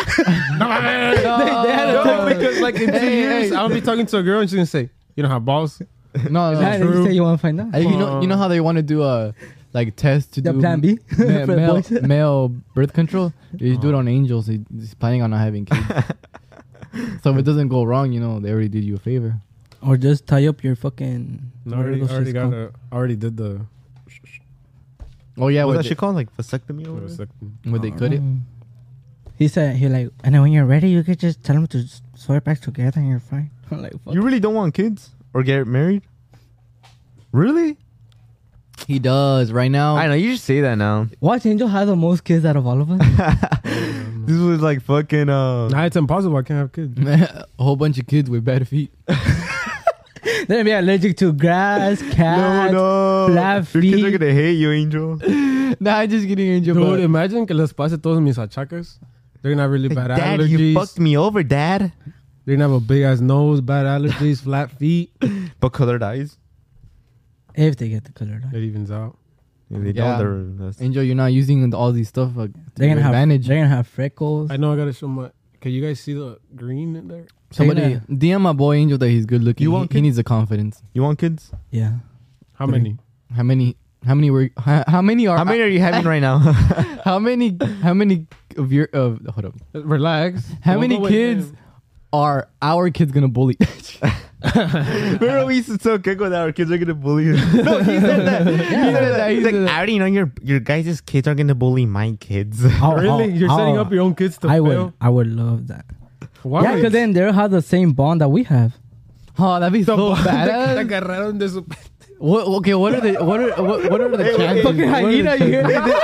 No, because like in 2 years, I'll be talking to a girl and she's gonna say, "You don't have balls." No, Nah, you say you want to find out. You know how they want to do a like test to The do plan B for the male, boys. male birth control. You do it on angels. He's planning on not having kids. So if it doesn't go wrong, you know they already did you a favor. Or just tie up your fucking. No, I already did the. Oh yeah, What's what that shit called? Like vasectomy or whatever? Would they cut it? He said, he like, and then when you're ready, you could just tell him to sew it back together and you're fine. I'm like, fuck. You really don't want kids or get married? Really? He does right now. I know, you just say that now. Watch Angel have the most kids out of all of us. This was like fucking Nah, it's impossible. I can't have kids. A whole bunch of kids with bad feet. They're be allergic to grass, cats, flat Your kids are feet. gonna hate you, Angel. Nah, I'm just kidding, Angel. Dude, but- imagine que les pase todos mis achacas. They're gonna have really bad Dad, allergies. you fucked me over, Dad. They're gonna have a big ass nose, bad allergies, flat feet. But colored eyes. If they get the color dye. It evens out. If they Yeah. don't, that's Angel, you're not using all these stuff. Like, They're gonna have advantage. They're gonna have freckles. I know I gotta show my. Can you guys see the green in there? Somebody DM my boy Angel that he's good looking. You want He needs the confidence. You want kids? Yeah. How many? How many are How many are you having right now? how many of your hold up. Relax. How Don't many go kids with are our kids gonna bully? Remember we used to tell Keko that our kids are gonna bully us. No, he said that. He said that. He's like, I already know your guys' kids are gonna bully my kids. Really? You're setting up your own kids to fail? I would love that. Why? Yeah, because then they'll have the same bond that we have. Oh, that'd be so Te bad. agarraron de su- What are the chances? Fucking hyena, you hear that?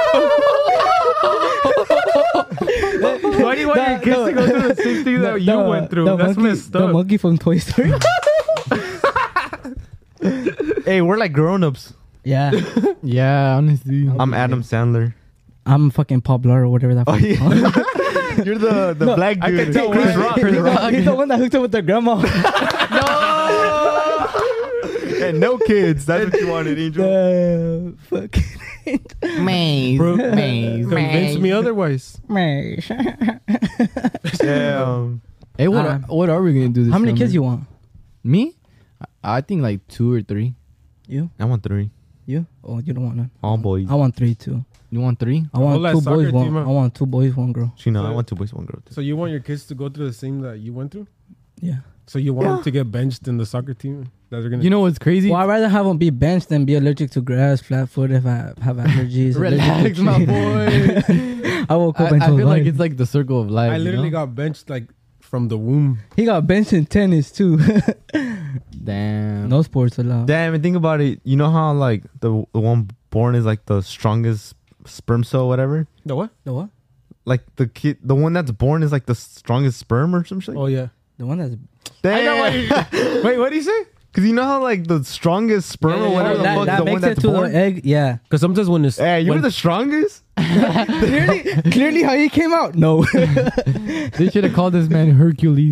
Why do you want your kids to go through the same thing that you went through? That's messed The up. monkey from Toy Story. Hey, we're like grown-ups. Yeah. Yeah, honestly. I'm Adam Sandler. I'm fucking Pop Blart or whatever that Oh, fucking called. yeah. You're the No, black I dude. can tell Chris why. Rock. Chris Rock. He's the one that hooked up with their grandma. And no kids. That's what you wanted, Angel. Fucking Maze. Bro, convince me otherwise. Yeah. Hey, what are we gonna do this How many summer? kids you want? Me? I think like 2 or 3. You? I want 3. You? Oh, you don't want none. All boys. I want 3 too. You want 3? I want Whole ass 2 boys, soccer one. team, huh? I want 2 boys, 1 girl. You know, I want 2 boys, 1 girl. So you want your kids to go through the same that you went through? Yeah. So you want them to get benched in the soccer team? That they're gonna. You know what's crazy? Well, I'd rather have them be benched than be allergic to grass, flat foot if I have allergies. Relax, my boy. I woke up I and told feel like Ryan. it's like the circle of life. I literally you know? got benched like from the womb. He got benched in tennis too. Damn. No sports allowed. Damn, and think about it. You know how like the one born is like the strongest sperm cell, whatever. The what? The what? Like the one that's born is like the strongest sperm or some shit. Oh yeah. The one that's Damn. Wait, what did he say? Because you know how like the strongest sperm or whatever the fuck is that the one makes that's it to born. the egg. Yeah. Because sometimes when it's Hey, you were when, the strongest. clearly how he came out. No. They should have called this man Hercules.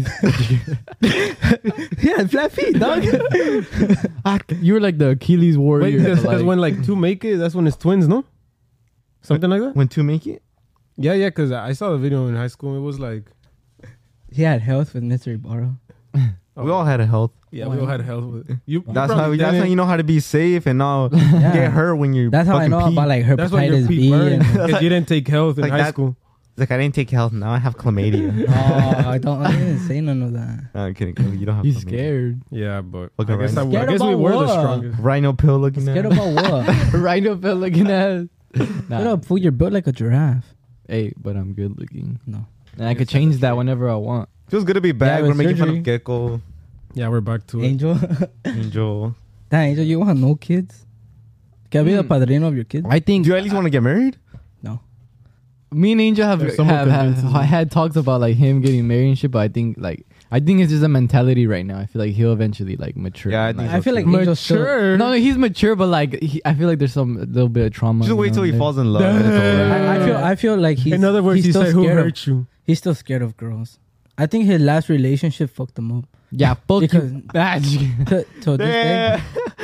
Yeah, flat feet, dog. You were like the Achilles warrior. because like, when like 2 make it, that's when it's twins, no? Something like that. When 2 make it. Yeah, yeah. Because I saw the video in high school. It was like He had health with Mr. Ibarra. We all had a health. yeah, we all had health with it. You That's probably how didn't. you know how to be safe and not Yeah. get hurt when you're. That's how I fucking know pee. about like That's why you're hepatitis Pete B. Burns, And, 'cause you didn't take health in Like high that- school. It's like I didn't take health. Now I have chlamydia. oh, I didn't say none of that. I'm kidding. You don't have. he's chlamydia. scared. Yeah, but Okay, I guess, right. I Scared guess we about were the what? strongest. Rhino pill looking Scared at. about what? Rhino felt looking at. Shut Nah. up, fool. You're built like a giraffe. Hey, but I'm good looking. No. And I could change that whenever I want. Feels good to be back. Yeah, We're with making fun surgery. of Gecko, Yeah, we're back to it. Angel. Angel. Damn, Angel, you want no kids? Can I be the padrino of your kids? I think Do you at least want to get married? No. me and Angel If someone have convinces me. had talks about like him getting married and shit, but I think it's just a mentality right now. I feel like he'll eventually like mature. Yeah, I and, think I feel like Mature. Angel's still... No, he's mature, but like I feel like there's a little bit of trauma. Just wait you till know, he there. falls in love. and it's over. I feel like he's... In other words, he's he still said, "Who scared of- hurt you?" He's still scared of girls. I think his last relationship fucked him up. Yeah, fuck Because- you. To this day,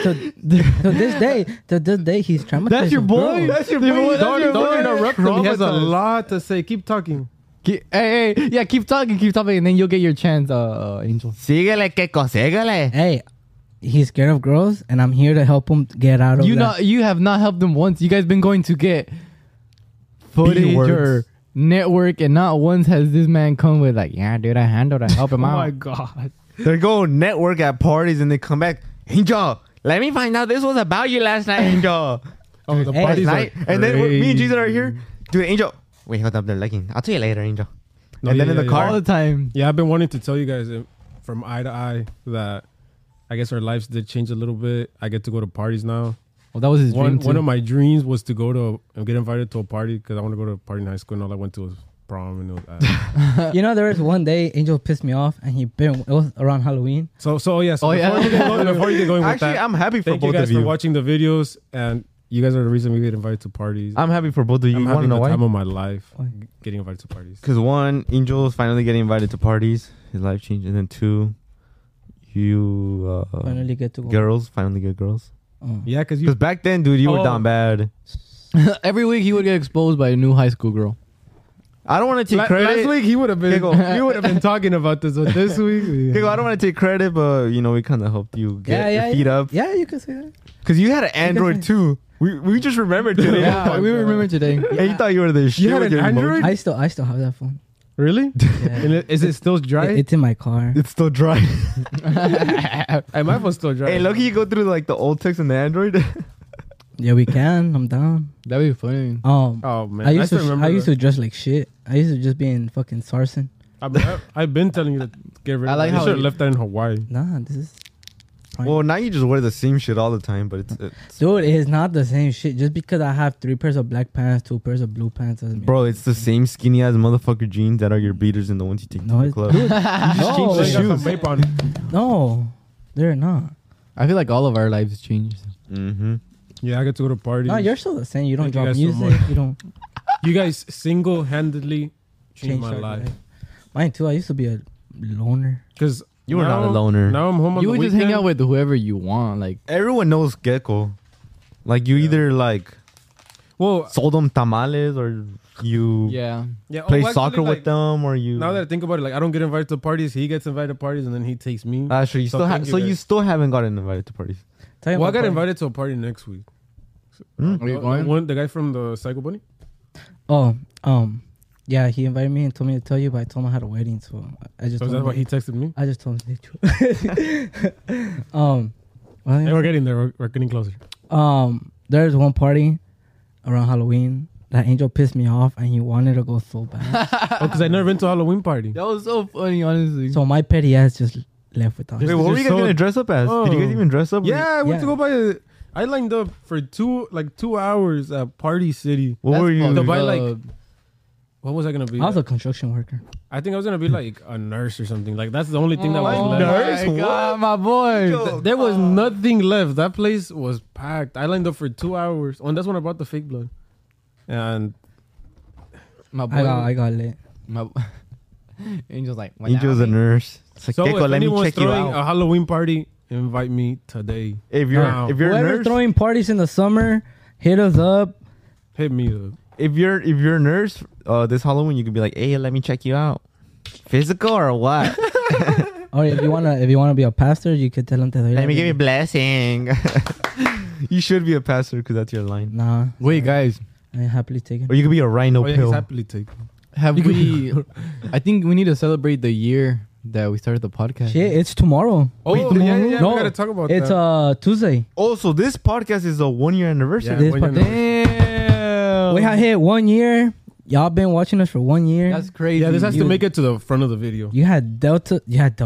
to this day, he's traumatized. That's your with boy. girls. That's your boy. Don't interrupt him. He has a Traumatized. lot to say. Keep talking. Hey, yeah, keep talking, and then you'll get your chance, Angel. Síguele, Gecko, síguele. Hey, he's scared of girls, and I'm here to help him get out of that. You have not helped him once. You guys been going to get footage words. or network, and not once has this man come with like, yeah, dude, I handled to help him Oh out. my god. They go network at parties and they come back. Angel, let me find out this was about you last night, Angel. Oh, the Hey, parties night. are And then me and Jason are crazy. here. Dude, Angel. Wait, hold up. They're liking. I'll tell you later, Angel. No, and yeah, then in the yeah, car. All the time. Yeah, I've been wanting to tell you guys from eye to eye that I guess our lives did change a little bit. I get to go to parties now. Well, that was his dream One too. of my dreams was to go to and get invited to a party because I want to go to a party in high school. And all I went to was prom. And it was, You know, there was one day Angel pissed me off, and it was around Halloween. so yeah. Oh, yeah. Before you get going with Actually, that, I'm happy for thank you both guys of you. for watching the videos, and you guys are the reason we get invited to parties. I'm happy for both of you. I'm You want to having know the why? time of my life Why? getting invited to parties. Because one, Angel's finally getting invited to parties. His life changed. And then two, you Finally get to go. girls finally get girls. Oh. Yeah, because Because back then, dude, you were Oh. down bad. Every week he would get exposed by a new high school girl. I don't want to take credit. last week he would have been Kiko. you would have been talking about this, but this week Kiko, I don't want to take credit, but you know we kind of helped you get your feet up. Yeah, you can say that. Because you had an Android say- too. We just remembered today. Yeah, we remember today. And you thought you were the shit. had with an your Android? emoji. I still have that phone. really. Yeah. And is it still dry? It's in my car. It's still dry. Hey, my phone's still dry. Hey, lucky you go through like the old text on the Android. Yeah, we can. I'm down. That'd be funny. Oh man, I used still to remember I used that. to dress like shit. I used to just be in fucking Sarsen. I've been telling you to get rid I of like that. You how should have you- left that in Hawaii. Nah, this is fine. Well, now you just wear the same shit all the time, but it's Dude, it's not the same shit. Just because I have 3 pairs of black pants, 2 pairs of blue pants doesn't mean bro, it's the same skinny ass motherfucker jeans that are your beaters and the ones you take No, to the it's club. dude, Change no, the shoes. Vape on. no, they're not. I feel like all of our lives changed. Mm-hmm. Yeah, I get to go to parties. No, you're still the same. You don't Thank you drop guys so music. much. You don't You guys single-handedly changed my our life. Mine too. I used to be a loner. Because You were not a loner. Now I'm home on You the would just hang weekend. out with whoever you want. Like, Everyone knows Gecko. Like you either like Well, sold them tamales or you yeah. yeah, play actually, soccer like, with them or you. Now that I think about it, like I don't get invited to parties. He gets invited to parties, and then he takes me. Actually, you So still thank so you you guys. still haven't gotten invited to parties. Tell you Well, I about got party. invited to a party next week. Are you going? The guy from the Psycho Bunny. Oh, yeah. He invited me and told me to tell you, but I told him I had a wedding, so I just. So is told that him why he texted me? I just told him the truth. Well, Hey, we're getting there. We're getting closer. there's one party around Halloween that Angel pissed me off, and he wanted to go so bad. Oh, because I never been to a Halloween party. That was so funny, honestly. So my petty ass just left without. Wait, him. what were you guys so- gonna dress up as? Did you guys Oh. even dress up? Yeah, I went to Yeah. go buy. I lined up for 2 hours at Party City. What were you? To fucked buy up. like, what was I gonna be? I was a construction worker. I think I was gonna be like a nurse or something. Like that's the only thing that Oh was my left. Nurse? God, my boy. There was nothing left. That place was packed. I lined up for 2 hours. Oh, and that's when I bought the fake blood. And My boy. I got lit. My Angel's like, Angel's a nurse. It's like, so Gecko, if let me anyone's check you throwing out. a Halloween party, invite me today. If you're Wow. if you're a Whoever's nurse, throwing parties in the summer, hit us up. Hit me up. if you're a nurse, this Halloween you could be like, hey, let me check you out. Physical or what? Or if you wanna be a pastor, you could tell them to. Let me give you a blessing. You should be a pastor because that's your line. Nah, Wait, guys. I happily taken. Or you could be a rhino Oh, yeah, pill. he's happily taken. Have we? I think we need to celebrate the year that we started the podcast. Shit, it's tomorrow. Oh, yeah. No, we gotta talk about It's that. Tuesday. Oh, so this podcast is a 1 year anniversary. Yeah, This when you're part- Damn. We have hit 1 year. Y'all been watching us for 1 year. That's crazy. Yeah, this has to You- make it to the front of the video. You had deltas.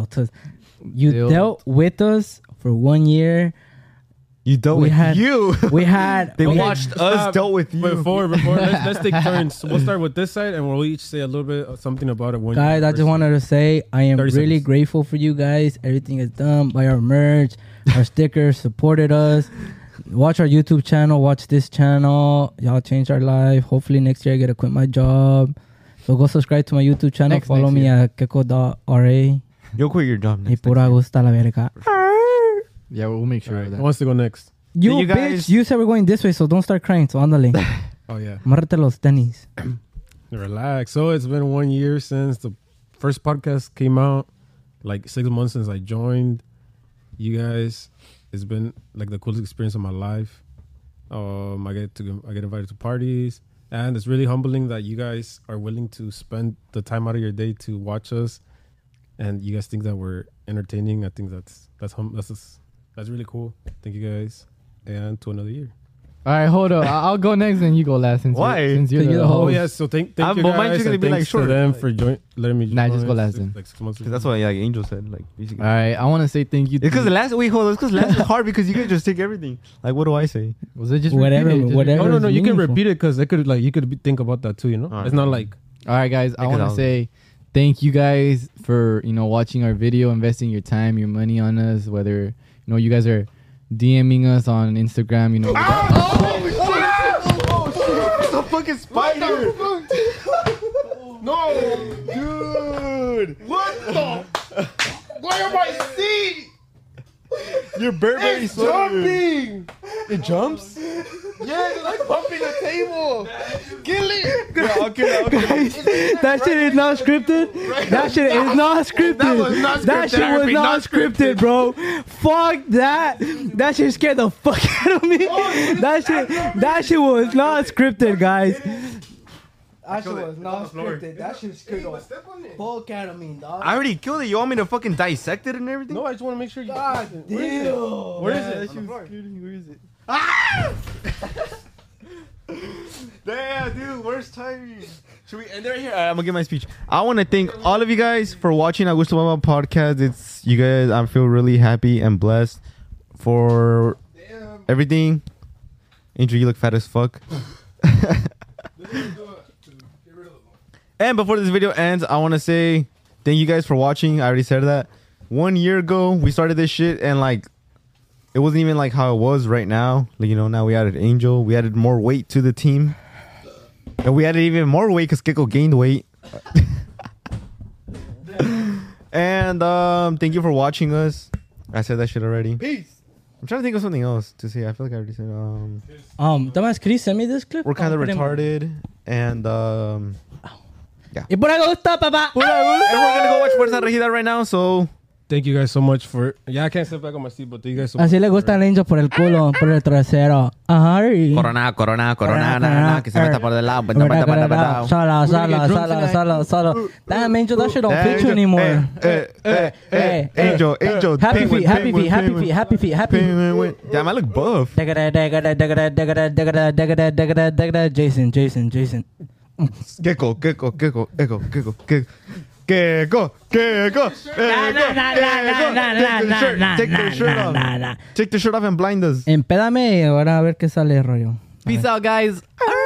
You Dealt. dealt with us for 1 year. You dealt We with had- you. We had. They Okay, watched us stop. dealt with you. Before let's take turns. We'll start with this side, and we'll each say a little bit of something about it. Guys, I just wanted to say I am 30 really seconds. grateful for you guys. Everything is done by our merch, our stickers supported us. Watch our YouTube channel. Watch this channel. Y'all changed our life. Hopefully next year I get to quit my job. So go subscribe to my YouTube channel. Next Follow me year. at keko.ra. You'll quit your job Y next pura time. gusta la verga. Yeah, we'll make sure of Who that. wants to go next? You, you guys- bitch, you said we're going this way, so don't start crying. So ándale. Oh yeah, Amárrate los tenis. relax. So it's been 1 year since the first podcast came out. Like 6 months since I joined. You guys, it's been like the coolest experience of my life. I get invited to parties, and it's really humbling that you guys are willing to spend the time out of your day to watch us, and you guys think that we're entertaining. I think that's really cool. Thank you guys, and to another year. All right, hold up. I'll go next and you go last. Why? Since you're the Oh host. yeah, so thank you But mine's guys. just gonna And be, like, thanks short. to them for letting me. Nah, just go join last then. like 6 months ago. That's what like Angel said. Like basically. All right, I want to say thank you. It's because the last is hard because you guys just take everything. Like, what do I say? Was it just Whatever- repeat it? Just whatever. repeat it? No. You can meaningful. repeat it because you could think about that too. You know, All right. it's not like. All right, guys. I want to Because say thank you guys for watching our video, investing your time, your money on us. Whether you guys are DMing us on Instagram. It's a fucking spider! No, dude! What the? Why am I seeing? Your Burberry jumping! It jumps? Yeah, it's like bumping the table. Kill it! That shit is not scripted. That shit is not scripted. That was not That scripted. shit was not scripted, bro. Fuck that. That shit scared the fuck out of me. That shit was not scripted, guys. That shit was not scripted. That shit scared the fuck out of me, dog. I already killed it. You want me to fucking dissect it and everything? No, I just want to make sure you. God damn. Where is it? Where is it? Damn, dude, where's timing? Should we end it right here? I'm gonna give my speech. I want to thank all of you guys for watching Augusto Mama podcast. It's you guys. I feel really happy and blessed for everything. Angel, you look fat as fuck. And before this video ends, I want to say thank you guys for watching. I already said that. 1 year ago, we started this shit, and like, it wasn't even like how it was right now. Like, now we added Angel. We added more weight to the team. And we added even more weight because Kiko gained weight. And thank you for watching us. I said that shit already. Peace. I'm trying to think of something else to say. I feel like I already said. Dumbass, could you send me this clip? We're kind of retarded. And Y por ahí gusta, papá. and we're gonna go watch Fuerza Regida right now. So Thank you guys so much for. Yeah, I can't sit back on my seat, but thank you guys so much. Así le gusta al Angel por el culo, por el trasero. Ajá. Corona, que se meta por del lado. Solo. Damn, Angel, that shit don't fit you anymore. Angel. Happy feet. Damn, I look buff. Jason. Gecko. Take the shirt off and blind us. Empédame y ahora a ver qué sale rollo. Peace out, guys.